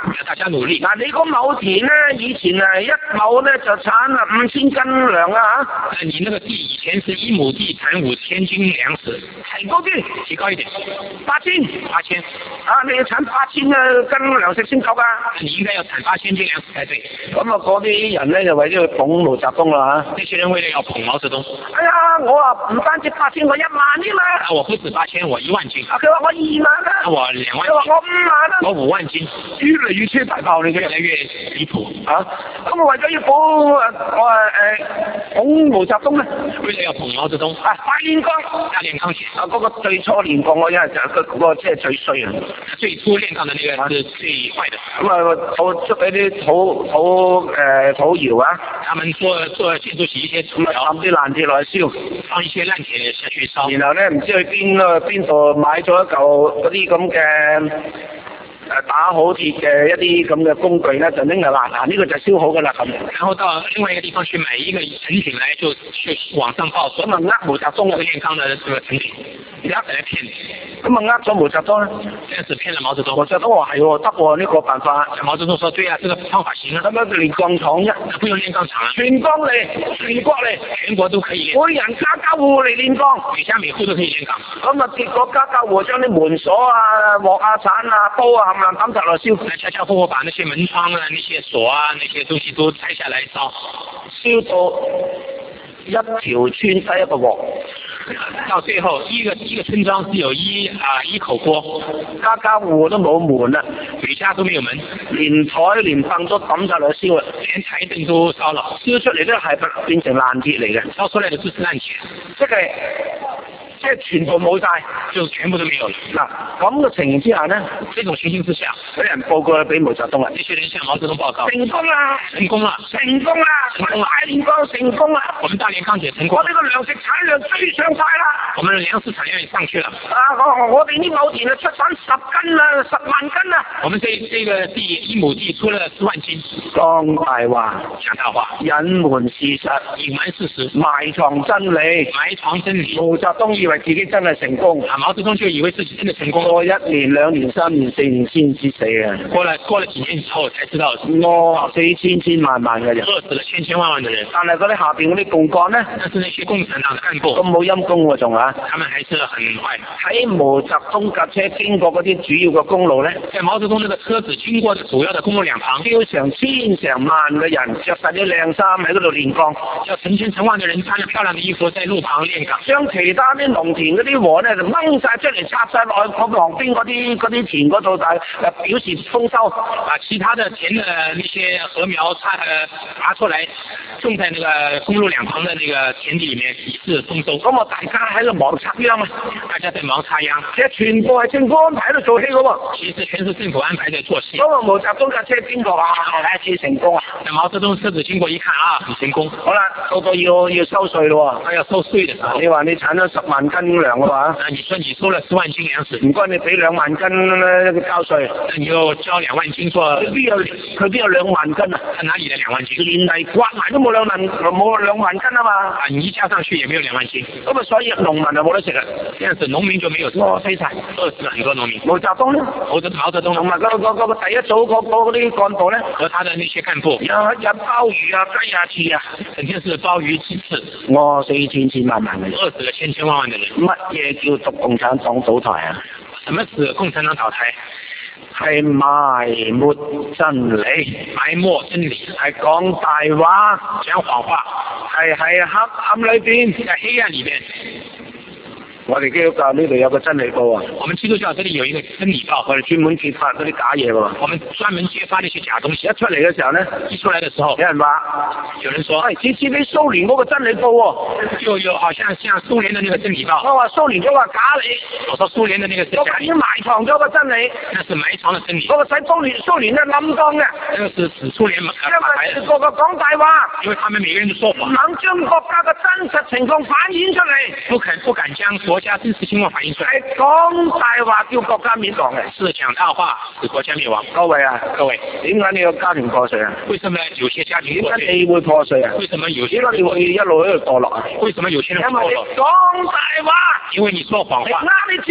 大家努力。 嗱，你個畝田咧，以前啊一畝咧就產啊五千斤糧啊嚇。你那個地以前是一畝地產五千斤糧食， 提高啲， 提高一點， 八千， 八千。 啊，你要產八千嘅斤糧食先夠㗎。 你應該要產八千斤糧食才對。 咁啊，嗰啲人咧就為咗去捧毛澤東啦嚇。 這些人為了要捧毛澤東。 哎呀，我啊唔單止八千，我一萬添嘛。 啊，我不止八千，我一萬斤。 啊，佢話我二萬啦。 啊，我兩萬斤。 佢話我五萬啦。 我五萬斤。 越嚟越車大炮，你嘅越來越離譜。 啊，咁我為咗要保我誒誒捧毛澤東咧， 為了要捧毛澤東。 啊，大煉鋼， 大煉鋼前。 啊，嗰、那個最初煉鋼我因為就係嗰個即係最衰啊。 最初煉鋼的那個是最壞的。 咁啊，土出俾啲土土誒土窯啊， 他們做做建築起一些土窯， 抌啲爛鐵落去燒， 放一些爛鐵下去燒。 然後咧唔知去邊啊邊度買咗一嚿嗰啲咁嘅誒打好鐵嘅一啲咁嘅工具咧，就拎嚟嗱嗱呢個就燒好噶啦咁。 然後到另外一個地方去買一個成品來，就去網上報， 咁啊呃毛澤東嘅煉鋼的這個成品，呃嚟騙你。 咁啊呃咗毛澤東咧， 這樣子騙了毛澤東。 毛澤東話係喎，得喎呢個辦法。 毛澤東說：對啊，這個方法行啊。 咁樣煉鋼廠啫， 不用煉鋼廠啊， 全國嚟，全國嚟， 全國都可以。 每人家家戶嚟煉鋼， 每家每戶都可以煉鋼。 咁啊結果家家戶將啲門鎖啊、鑊啊、鏟啊、煲啊冚唪唥抌晒落燒。 家家戶戶把那些門窗啊、那些鎖啊、那些東西都拆下來燒， 燒到一條村得一個鑊。 到最後一個一個村莊只有一啊一口鍋， 家家戶都冇門啦， 每家都沒有門， 連台連凳都抌晒落燒啦， 連台凳都燒了， 燒出嚟都係變成爛鐵嚟嘅， 燒出來的就是爛鐵， 即係即係全部冇晒， 就全部都沒有了。 嗱咁嘅情形之下呢， 這種情形之下， 有人報告俾毛澤東啦， 這些人向毛澤東報告， 成功啦， 成功啦， 成功啦， 成功啦， 大煉鋼成功啦， 我們大煉鋼鐵成功， 我哋個糧食產量追上晒啦， 我們的糧食產量也上去了。 啊，我我哋呢畝田啊出產十斤啦，十萬斤啦， 我們這這個地一畝地出了十萬斤， 講大話， 講大話， 隱瞞事實， 隱瞞事實， 埋藏真理， 埋藏真理。 毛澤東以為自己真係成功， 啊，毛澤東就以為自己真的成功。 過一年、兩年、三年、四年先至死啊！ 過了過了幾年之後才知道， 餓死千千萬萬嘅人， 餓死了千千萬萬嘅人。 但係嗰啲下邊嗰啲共幹咧， 但是那些共產黨嘅幹部， 咁冇陰功喎仲啊！ 他們還是很壞。 喺毛澤東架車經過嗰啲主要嘅公路咧， 在毛澤東那個車子經過的主要的公路兩旁， 有成千成萬嘅人着晒啲靚衫喺嗰度煉鋼， 有成千成萬嘅人穿着漂亮的衣服在路旁煉鋼， 將其他啲農田嗰啲禾咧就掹晒出嚟插晒落去旁邊嗰啲嗰啲田嗰度，就表示豐收。 把其他的田的那些禾苗插呃拔出來，種在那個公路兩旁的那個田地裏面，以示豐收。 咁啊，大家喺度忙插秧啊！ 大家在忙插秧， 其實全部係政府安排喺度做戲嘅喎。 其實全是政府安排在做戲。 咁啊，毛澤東架車經過啊，第一次成功啊！ 那毛澤東車子經過一看啊，很成功。 好啦，到到要要收稅咯喎。 他要收稅的時候， 你話你產咗十萬斤糧嘅話， 那你說你收了十萬斤糧食， 唔該你俾兩萬斤咧交稅， 那你又交兩萬斤做， 佢邊有佢邊有兩萬斤啊？ 他哪裡的兩萬斤？ 連泥刮埋都冇兩萬冇兩萬斤啊嘛！ 啊，你一加上去也沒有兩萬斤， 咁啊，所以農民就冇得食啦。 這樣子農民就沒有餓死晒， 餓死了很多農民。 毛澤東咧， 毛澤毛澤東同埋嗰個嗰個第一組嗰嗰啲幹部咧， 和他的那些幹部， 日日鮑魚啊、雞啊、翅啊， 整天是鮑魚雞翅， 餓死千千萬萬嘅人， 餓死了千千萬萬嘅人。 乜嘢叫做共產黨倒台啊？ 什麼是共產黨倒台？ 係埋沒真理， 埋沒真理， 係講大話， 講謊話， 係喺黑暗裏邊， 在黑暗裏邊。 我哋基督教呢度有個真理報啊！ 我們基督教這裡有一個真理報， 我哋專門揭發嗰啲假嘢喎。 我們專門揭發那些假東西。 一出嚟嘅時候咧， 一出來嘅時候， 有人話， 有人說， 哎，似似啲蘇聯嗰個真理報喎， 就有好像像蘇聯的那個真理報。 我話蘇聯嗰個假理， 我說蘇聯的那個是假理， 已經埋藏咗個真理， 那是埋藏的真理。 嗰個使蘇聯蘇聯咧冧當嘅， 那個是使蘇聯嘛？ 因為個個講大話， 因為他們每個人都說謊， 唔肯將國家嘅真實情況反映出嚟， 不肯不敢將國家真實情況反映出來， 係講大話叫國家滅亡嘅， 是講大話使國家滅亡。 各位啊， 各位， 點解你個家庭破碎啊？ 為什麼有些家庭點破碎？ 解你會破碎啊？ 為什麼有些點解你會一路喺度墮落啊？ 為什麼有些人因為你墮落？ 講大話， 因為你說謊話， 你呃你自己。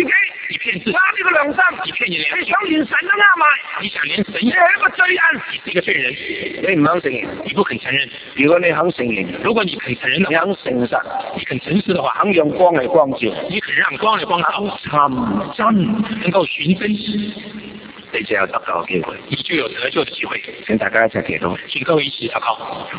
你騙自己， 呃你個良心， 你騙你良心， 你想連神都呃埋， 你想連神你係一個罪人， 你是一個罪人， 你唔肯承認， 你不肯承認。 如果你肯承認， 如果你肯承認的你話， 肯誠實， 你肯誠實的話， 肯讓光嚟光照， 你肯讓光來光照， 尋真， 能夠尋真， 你就有得救嘅機會。 你就有得救的機會。 請大家一齊祈禱。 請各位一起禱告。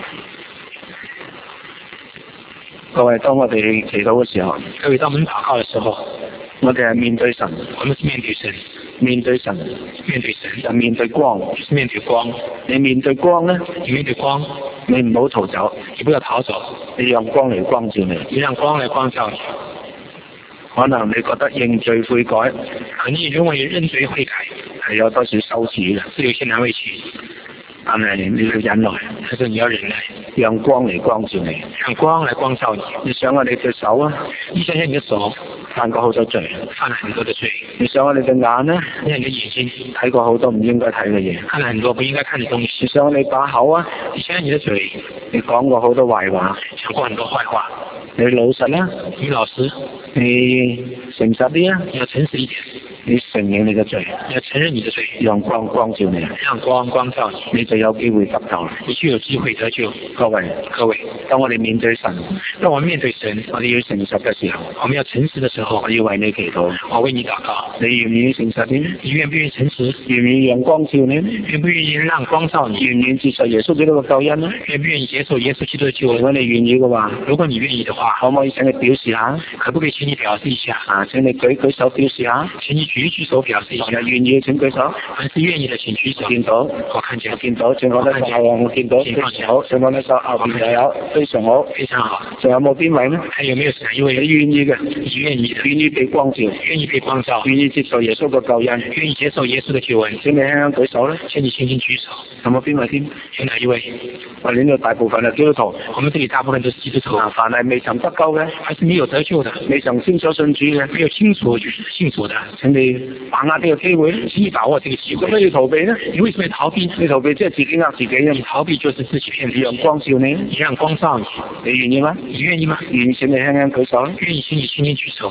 各位，當我哋祈禱嘅時候， 各位當我們禱告的時候， 我哋係面對神， 我們是面對神， 面對神， 面對神， 就面對光， 就是面對光。 你面對光呢？ 你面對光， 你唔好逃走， 你不要逃走， 你讓光嚟光照你。 你讓光來光照你。 可能你覺得認罪悔改， 可能你認為認罪悔改係有多少羞恥嘅， 是有些難為情， 但係你要忍耐， 但是你要忍耐， 讓光嚟光照你。 讓光來光照你。 你想下你隻手啊， 你想想你的手犯過好多罪， 犯了很多的罪， 你想下你隻眼呢， 你看你的眼睛睇過好多唔應該睇嘅嘢， 看了很多不應該看的東西， 你想下你把口啊， 你想想你的嘴你講過好多壞話， 講過很多壞話， 你老實啦， 你老實， 你誠實啲啊， 你要誠實一點， 你承認你嘅罪， 你要承認你的罪， 讓光光照你， 讓光光照你， 你就有機會得救。 你就有機會得救。 各位， 各位， 當我哋面對神， 當我們面對神， 我哋要誠實嘅時候， 我們要誠實的時候， 我要為你祈禱， 我為你禱告。 你願唔願意誠實啲？ 你願不願意誠實？ 願唔願意讓光照你？ 願不願意讓光照你？ 願唔願意接受耶穌基督嘅救恩呢？ 願不願意接受耶穌基督的救恩？ 如果你願意嘅話， 如果你願意的話， 可唔可以請你表示下？ 可不可以請你表示一下？ 啊，請你舉舉手表示下。 請你舉一舉手表示一下。 若願意請舉手。 凡是願意的請舉手。 見到， 我看見， 我見到，請我得手啊！我見到，非常好，請我得手啊！又有，非常好， 非常好。 仲有冇邊位呢？ 還有沒有哪一位？ 你願意嘅， 你願意的， 願意被光照， 願意被光照， 願意接受耶穌嘅救恩， 願意接受耶穌的救恩。 請你輕輕舉手咧。 請你輕輕舉手。 有冇邊位添？ 有哪一位？ 我呢度大部分係基督徒。 我們這裡大部分都是基督徒。 啊，凡係未曾得救嘅， 還是沒有得救的， 未曾清楚信主嘅， 沒有清楚信主的， 請你把握呢個機會， 請你把握這個機會。 做咩要逃避呢？ 你為什麼要逃避？ 你逃避即係自己呃自己啊！ 你逃避就是自己騙自己。 讓光照你， 你讓光照你， 你願意嗎？ 你願意嗎？ 願意請你輕輕舉手。 願意請你輕輕舉手。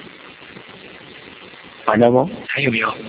還有冇？ 還有沒有？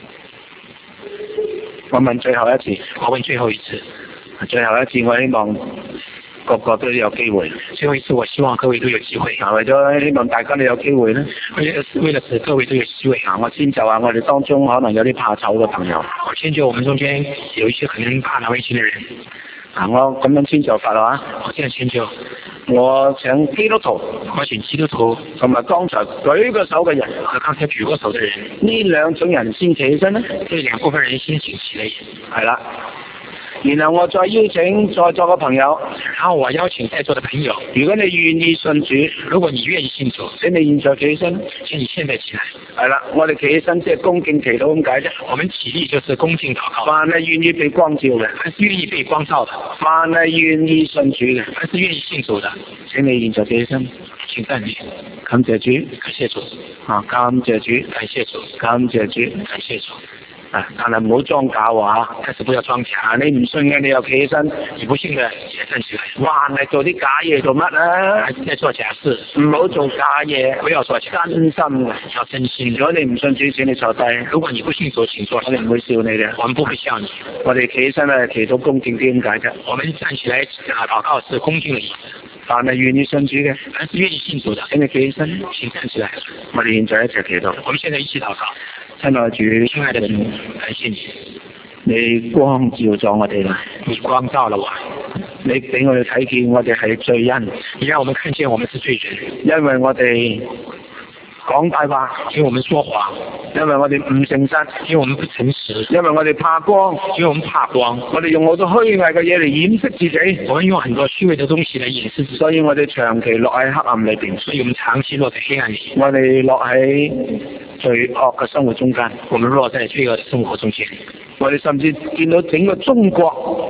我問最後一次。 我問最後一次。 最後一次，我希望個個都有機會。 最後一次，我希望各位都有機會。 啊，為咗希望大家都有機會咧， 為了為了使各位都有機會啊，我遷就下我哋當中可能有啲怕醜嘅朋友。 我遷就我們中間有一些可能怕難為情嘅人。 啊，我咁樣遷就法啊， 我這樣遷就。 我請基督徒， 我請基督徒同埋剛才舉個手嘅人和剛才舉過手嘅人， 呢兩種人先企起身咧。 這兩部分人先請起嚟， 係啦。然後我再邀請在座嘅朋友， 然後我邀請在座的朋友， 如果你願意信主， 如果你願意信主， 請你現在企起身， 請你現在起來。 係啦，我哋企起身即係恭敬祈禱咁解啫。 我們起立就是恭敬禱告。 凡係願意被光照嘅， 凡是願意被光照的， 凡係願意信主嘅， 凡是願意信主的， 請你現在企起身， 請站立。 感謝主， 感謝主， 啊，感謝主， 感謝主， 感謝主， 感謝主。 啊！但係唔好裝假喎， 但是不要裝假。 啊！你唔信嘅，你又企起身； 你不信嘅也站起來。 哇！係做啲假嘢做乜啊？ 還是在做假事？ 唔好做假嘢， 不要做假。 真心嘅， 要真心。 如果你唔信主，請你坐低。 如果你不信主，請坐下。 我哋唔會笑你嘅， 我們不會笑你。 我哋企起身咧，祈禱恭敬啲咁解啫。 我們站起來啊，禱告是恭敬的意思。 凡係願意信主嘅， 凡是願意信主的， 請你企起身， 請站起來。 我哋現在一齊祈禱。 我們現在一起禱告。 親愛主， 親愛的主，感謝你， 你光照咗我哋啦， 你光照了我， 你俾我哋睇見我哋係罪人， 你讓我們看見我們是罪人， 因為我哋講大話， 因為我們說謊， 因為我哋唔誠實， 因為我們不誠實， 因為我哋怕光， 因為我們怕光， 我哋用好多虛偽嘅嘢嚟掩飾自己， 我們用很多虛偽的東西來掩飾自己， 所以我哋長期落喺黑暗裏邊， 所以我們長期落在黑暗裏， 我哋落喺罪惡嘅生活中間， 我們落在罪惡的生活中間， 我哋甚至見到整個中國，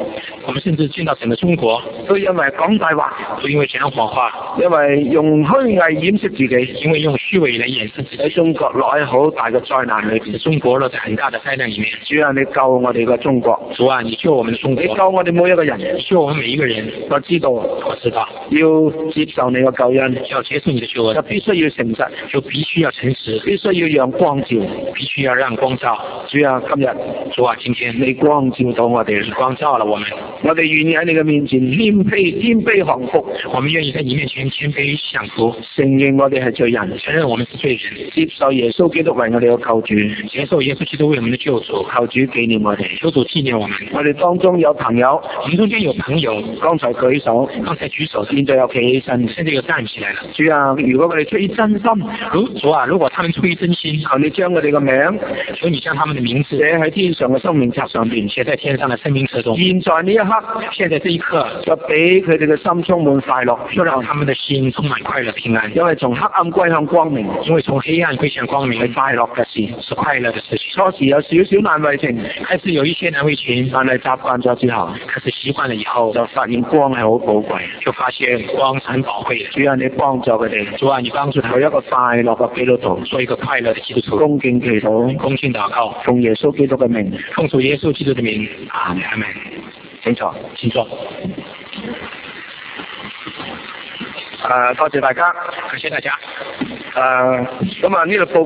我們甚至見到整個中國都因為講大話， 都因為講謊話， 因為用虛偽掩飾自己， 因為用虛偽來掩飾自己。 喺中國落喺好大嘅災難裏邊， 中國落在很大的災難裡面。 主啊，你救我哋嘅中國， 主啊，你救我們的中國， 你救我哋每一個人， 你救我們每一個人。 我知道， 我知道， 要接受你嘅救恩， 要接受你的救恩， 就必須要誠實， 就必須要誠實， 必須要讓光照， 必須要讓光照。 主啊，今日主啊，今天你光照到我哋， 你光照了我們， 我哋願意喺你嘅面前謙卑謙卑降服， 我們願意在你面前謙卑降服， 承認我哋係罪人， 承認我們是罪人， 接受耶穌基督為我哋嘅救主， 接受耶穌基督為我們的救主， 求主紀念我哋， 求主紀念我們。 我哋當中有朋友， 我們中間有朋友， 剛才舉手， 剛才舉手， 現在又企起身， 現在又站起來了。 主啊，如果佢哋出於真心， 如主啊，如果他們出於真心， 求你將佢哋嘅名， 求你將他們的名字寫喺天上嘅生命冊上邊， 寫在天上的生命冊中。 現在呢一刻， 現在這一刻， 就俾佢哋嘅心充滿快樂， 就讓他們的心充滿快樂平安。 因為從黑暗歸向光明， 因為從黑暗歸向光明係快樂嘅事， 是快樂的事情。 初時有少少難為情， 開始有一些難為情， 但係習慣咗之後， 可是習慣了以後， 就發現光係好寶貴， 就發現光是很寶貴的。 主啊，你幫助佢哋， 主啊，你幫助他做一個快樂嘅基督徒， 做一個快樂的基督徒。 恭敬祈禱， 恭敬禱告， 奉耶穌基督嘅名， 奉主耶穌基督的名，阿門，阿門。 請坐， 請坐。 誒，多謝大家， 感謝大家。 誒，咁啊呢度報